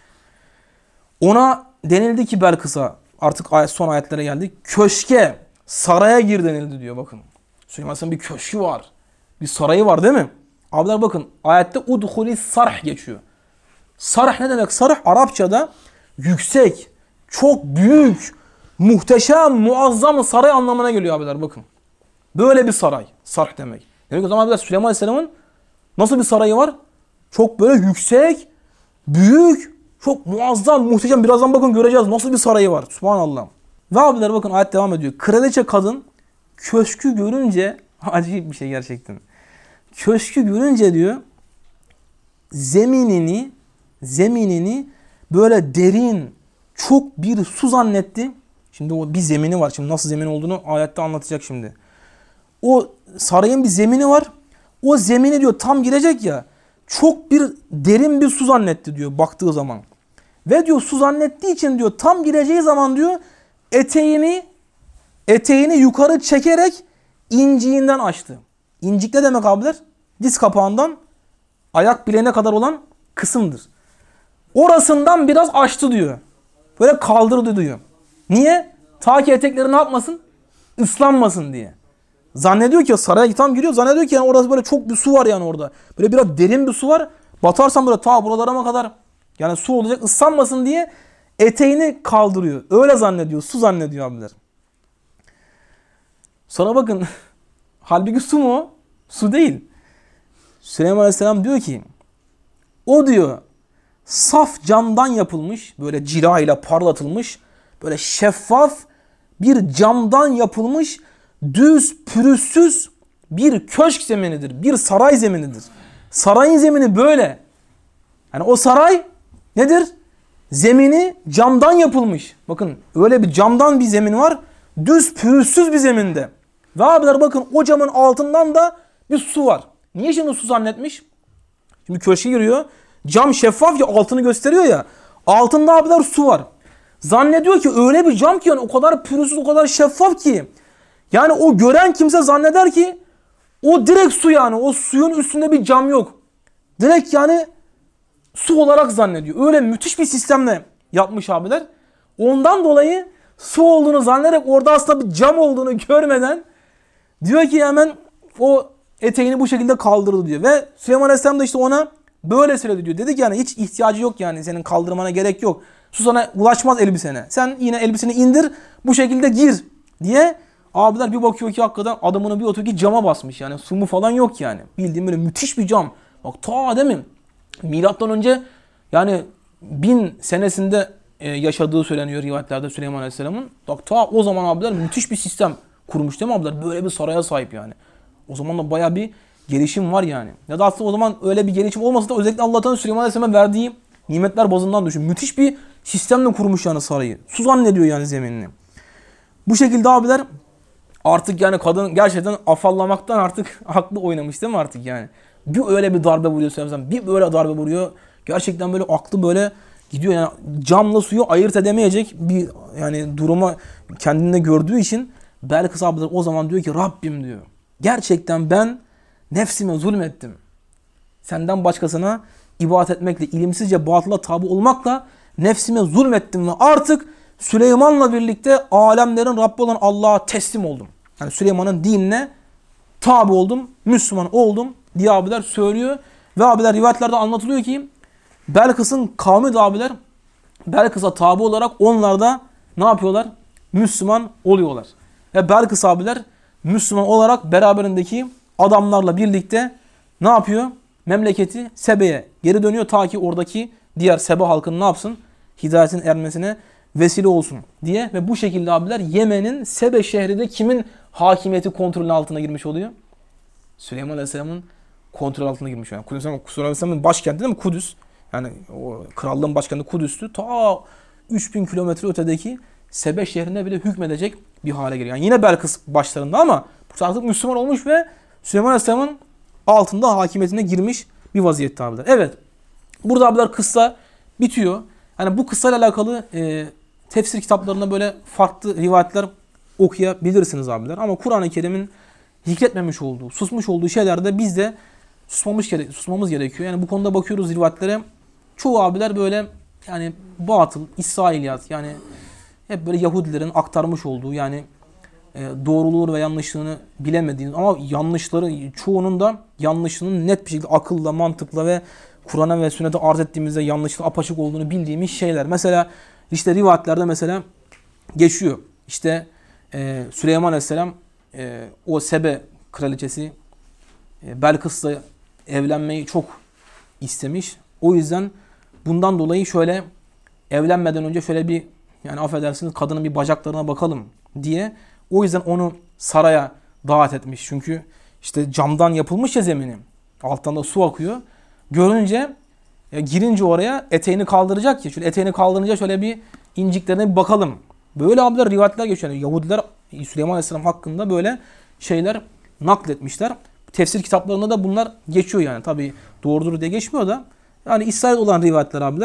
ona denildi ki Belkıs'a, artık son ayetlere geldik, köşke, saraya gir denildi diyor bakın. Süleyman Aleyhisselam'ın bir köşkü var, bir sarayı var değil mi? Abiler bakın, ayette udhuli sarh geçiyor. Sarh ne demek? Sarh Arapçada yüksek, çok büyük, muhteşem, muazzam saray anlamına geliyor abiler bakın. Böyle bir saray. Sarh demek. Demek o zaman abiler Süleyman Aleyhisselam'ın nasıl bir sarayı var? Çok böyle yüksek, büyük, çok muazzam, muhteşem. Birazdan bakın göreceğiz nasıl bir sarayı var. Subhanallah. Ve abiler bakın ayet devam ediyor. Kraliçe kadın köşkü görünce, acayip bir şey gerçekten. Köşkü görünce diyor, zeminini, zeminini böyle derin, çok bir su zannetti. Şimdi o bir zemini var. Şimdi nasıl zemin olduğunu ayette anlatacak şimdi. O sarayın bir zemini var. O zemini diyor tam girecek ya. Çok bir derin bir su zannetti diyor baktığı zaman. Ve diyor su zannettiği için diyor tam gireceği zaman diyor eteğini eteğini yukarı çekerek inciğinden açtı. İncik ne demek abiler? Diz kapağından ayak bileğine kadar olan kısımdır. Orasından biraz açtı diyor. Böyle kaldırdı diyor. Niye? Ta ki etekleri ne yapmasın? Islanmasın diye. Zannediyor ki saraya tam giriyor. Zannediyor ki yani orası böyle çok bir su var yani orada. Böyle biraz derin bir su var. Batarsan böyle ta buralarıma kadar yani su olacak, ıslanmasın diye eteğini kaldırıyor. Öyle zannediyor. Su zannediyor abiler. Sonra bakın halbuki su mu o? Su değil. Süleyman Aleyhisselam diyor ki o diyor saf camdan yapılmış, böyle cila ile parlatılmış, böyle şeffaf bir camdan yapılmış, düz, pürüzsüz bir köşk zeminidir. Bir saray zeminidir. Sarayın zemini böyle. Yani o saray nedir? Zemini camdan yapılmış. Bakın öyle bir camdan bir zemin var. Düz, pürüzsüz bir zeminde. Ve abiler bakın o camın altından da bir su var. Niye şimdi su zannetmiş? Şimdi köşke giriyor. Cam şeffaf ya, altını gösteriyor ya. Altında abiler su var. Zannediyor ki öyle bir cam ki yani o kadar pürüzsüz, o kadar şeffaf ki. Yani o gören kimse zanneder ki o direkt su yani. O suyun üstünde bir cam yok. Direkt yani su olarak zannediyor. Öyle müthiş bir sistemle yapmış abiler. Ondan dolayı su olduğunu zannederek orada aslında bir cam olduğunu görmeden diyor ki hemen o eteğini bu şekilde kaldırdı diyor. Ve Süleyman Aleyhisselam da işte ona böyle söyledi diyor. Dedi ki yani hiç ihtiyacı yok yani senin kaldırmana gerek yok. Su sana ulaşmaz elbisene. Sen yine elbiseni indir bu şekilde gir diye. Abiler bir bakıyor ki hakikaten adamını bir oturuyor ki cama basmış yani. Su mu falan yok yani. Bildiğim böyle müthiş bir cam. Bak ta değil mi? Milattan önce yani bin senesinde yaşadığı söyleniyor rivayetlerde Süleyman Aleyhisselam'ın. Bak ta o zaman abiler müthiş bir sistem kurmuş değil mi abiler? Böyle bir saraya sahip yani. O zaman da bayağı bir gelişim var yani. Ya da aslında o zaman öyle bir gelişim olmasa da özellikle Allah'tan Süleyman Aleyhisselam'a verdiği nimetler bazından düşün. Müthiş bir sistemle kurmuş yani sarayı. Su zannediyor yani zeminini. Bu şekilde abiler artık yani kadın gerçekten afallamaktan artık aklı oynamış değil mi artık yani. Bir öyle bir darbe vuruyor Süleyman, bir böyle darbe vuruyor. Gerçekten böyle aklı böyle gidiyor yani camla suyu ayırt edemeyecek bir yani duruma kendinde gördüğü için Belkıs abiler o zaman diyor ki Rabbim diyor. Gerçekten ben nefsime zulmettim. Senden başkasına ibadet etmekle, ilimsizce batıla tabi olmakla nefsime zulmettim ve artık Süleyman'la birlikte alemlerin Rabbi olan Allah'a teslim oldum. Yani Süleyman'ın dinine tabi oldum, Müslüman oldum diye abiler söylüyor. Ve abiler rivayetlerde anlatılıyor ki Belkıs'ın kavmi de abiler Belkıs'a tabi olarak onlar da ne yapıyorlar? Müslüman oluyorlar. Ve Belkıs abiler Müslüman olarak beraberindeki adamlarla birlikte ne yapıyor? Memleketi Sebe'ye geri dönüyor ta ki oradaki diğer Sebe halkını ne yapsın? hidayetin ermesine vesile olsun diye ve bu şekilde abiler Yemen'in Sebe şehri de kimin hakimiyeti kontrolünün altına girmiş oluyor? Süleyman Aleyhisselam'ın kontrol altına girmiş. Yani Kudüs Aleyhisselam'ın başkenti değil mi? Kudüs. Yani o krallığın başkenti Kudüs'tü. Ta üç bin kilometre ötedeki Sebe şehrine bile hükmedecek bir hale geliyor. Yani yine Belkıs başlarında ama artık Müslüman olmuş ve Süleyman Aleyhisselam'ın altında hakimiyetine girmiş bir vaziyette abiler. Evet. Burada abiler kıssa bitiyor. Yani bu kıssayla alakalı e, tefsir kitaplarında böyle farklı rivayetler okuyabilirsiniz abiler. Ama Kur'an-ı Kerim'in zikretmemiş olduğu, susmuş olduğu şeylerde biz de susmamış gere- susmamız gerekiyor. Yani bu konuda bakıyoruz rivayetlere. Çoğu abiler böyle yani batıl, İsrailiyat yani hep böyle Yahudilerin aktarmış olduğu yani e, doğruluğu ve yanlışlığını bilemediğiniz ama yanlışları çoğunun da yanlışının net bir şekilde akılla, mantıkla ve Kur'an'a ve sünnete arz ettiğimizde yanlışlığı apaçık olduğunu bildiğimiz şeyler. Mesela işte rivayetlerde mesela geçiyor. İşte e, Süleyman Aleyhisselam e, o Sebe kraliçesi e, Belkıs'la evlenmeyi çok istemiş. O yüzden bundan dolayı şöyle evlenmeden önce şöyle bir yani affedersiniz kadının bir bacaklarına bakalım diye o yüzden onu saraya davet etmiş. Çünkü işte camdan yapılmış ya zemini. Alttan da su akıyor. Görünce ya girince oraya eteğini kaldıracak ya. Şöyle eteğini kaldırınca şöyle bir inciklerine bir bakalım. Böyle abiler rivayetler geçiyor. Yani Yahudiler Süleyman Aleyhisselam hakkında böyle şeyler nakletmişler. Tefsir kitaplarında da bunlar geçiyor yani. Tabii doğrudur diye geçmiyor da. Yani İsrail olan rivayetler abiler.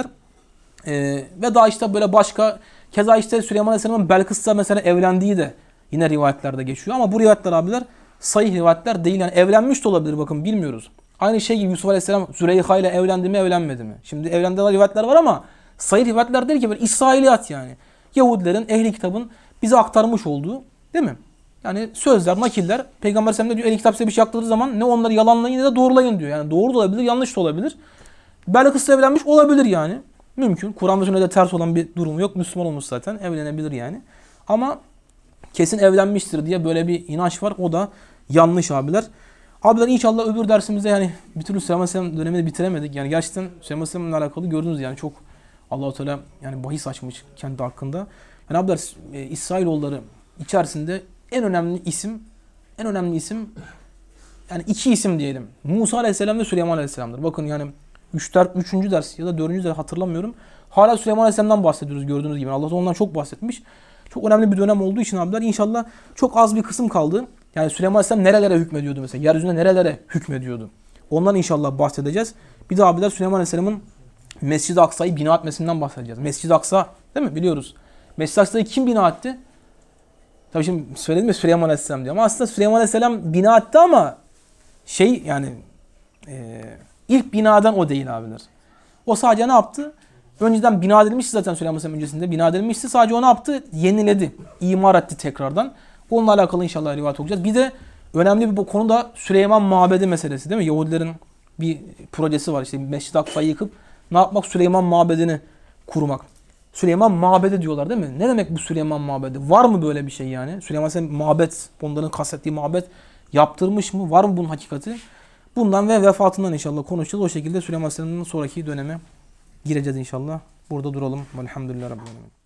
Ee, ve daha işte böyle başka keza işte Süleyman Aleyhisselam'ın Belkıs'ta mesela evlendiği de yine rivayetlerde geçiyor. Ama bu rivayetler abiler sahih rivayetler değil. Yani evlenmiş de olabilir bakın bilmiyoruz. Aynı şey gibi Yusuf Aleyhisselam Züleyha ile evlendi mi evlenmedi mi? Şimdi evlendiği rivayetler var ama sahih rivayetler değil ki böyle İsrailiyat yani. Yahudilerin ehli kitabın bize aktarmış olduğu değil mi? Yani sözler, nakiller. Peygamber Aleyhisselam ne diyor? Ehli kitap size bir şey aktardığı zaman ne onları yalanlayın ne de doğrulayın diyor. Yani doğru da olabilir, yanlış da olabilir. Belkıs'la evlenmiş olabilir yani. Mümkün. Kur'an ve sünnete ters olan bir durumu yok. Müslüman olmuş zaten. Evlenebilir yani. Ama kesin evlenmiştir diye böyle bir inanç var. O da yanlış abiler. Abiler inşallah öbür dersimizde yani bir türlü Süleyman Aleyhisselam dönemini bitiremedik. Yani gerçekten Süleyman Aleyhisselam'la alakalı gördünüz yani çok Allah-u Teala yani bahis açmış kendi hakkında. Yani abiler e, İsrailoğulları içerisinde en önemli isim en önemli isim yani iki isim diyelim. Musa Aleyhisselam ve Süleyman Aleyhisselam'dır. Bakın yani üçüncü ders ya da dördüncü ders hatırlamıyorum. Hala Süleyman Aleyhisselam'dan bahsediyoruz gördüğünüz gibi. Allah ondan çok bahsetmiş. Çok önemli bir dönem olduğu için abiler inşallah çok az bir kısım kaldı. Yani Süleyman Aleyhisselam nerelere hükmediyordu mesela? Yeryüzünde nerelere hükmediyordu? Ondan inşallah bahsedeceğiz. Bir de abiler Süleyman Aleyhisselam'ın Mescid-i Aksa'yı bina etmesinden bahsedeceğiz. Mescid-i Aksa değil mi? Biliyoruz. Mescid-i Aksa'yı kim bina etti? Tabii şimdi söyledim ya Süleyman Aleyhisselam diyor. Ama aslında Süleyman Aleyhisselam bina etti ama şey yani e, ilk binadan o değil abiler. O sadece ne yaptı? Önceden bina edilmişti zaten Süleyman Aleyhisselam öncesinde. Bina edilmişti. Sadece o ne yaptı? Yeniledi. İmar etti tekrardan. Onunla alakalı inşallah rivayet okuyacağız. Bir de önemli bir bu konu da Süleyman Mabedi meselesi değil mi? Yahudilerin bir projesi var. İşte Mescid-i Aksa'yı yıkıp ne yapmak? Süleyman Mabedi'ni kurmak. Süleyman Mabedi diyorlar değil mi? Ne demek bu Süleyman Mabedi? Var mı böyle bir şey yani? Süleyman Aleyhisselam mabet, onların kastettiği mabet yaptırmış mı? Var mı bunun hakikati? Bundan ve vefatından inşallah konuşacağız. O şekilde Süleyman Aleyhisselam'ın sonraki döneme gireceğiz inşallah. Burada duralım. Velhamdülillah Rabbil Alemin.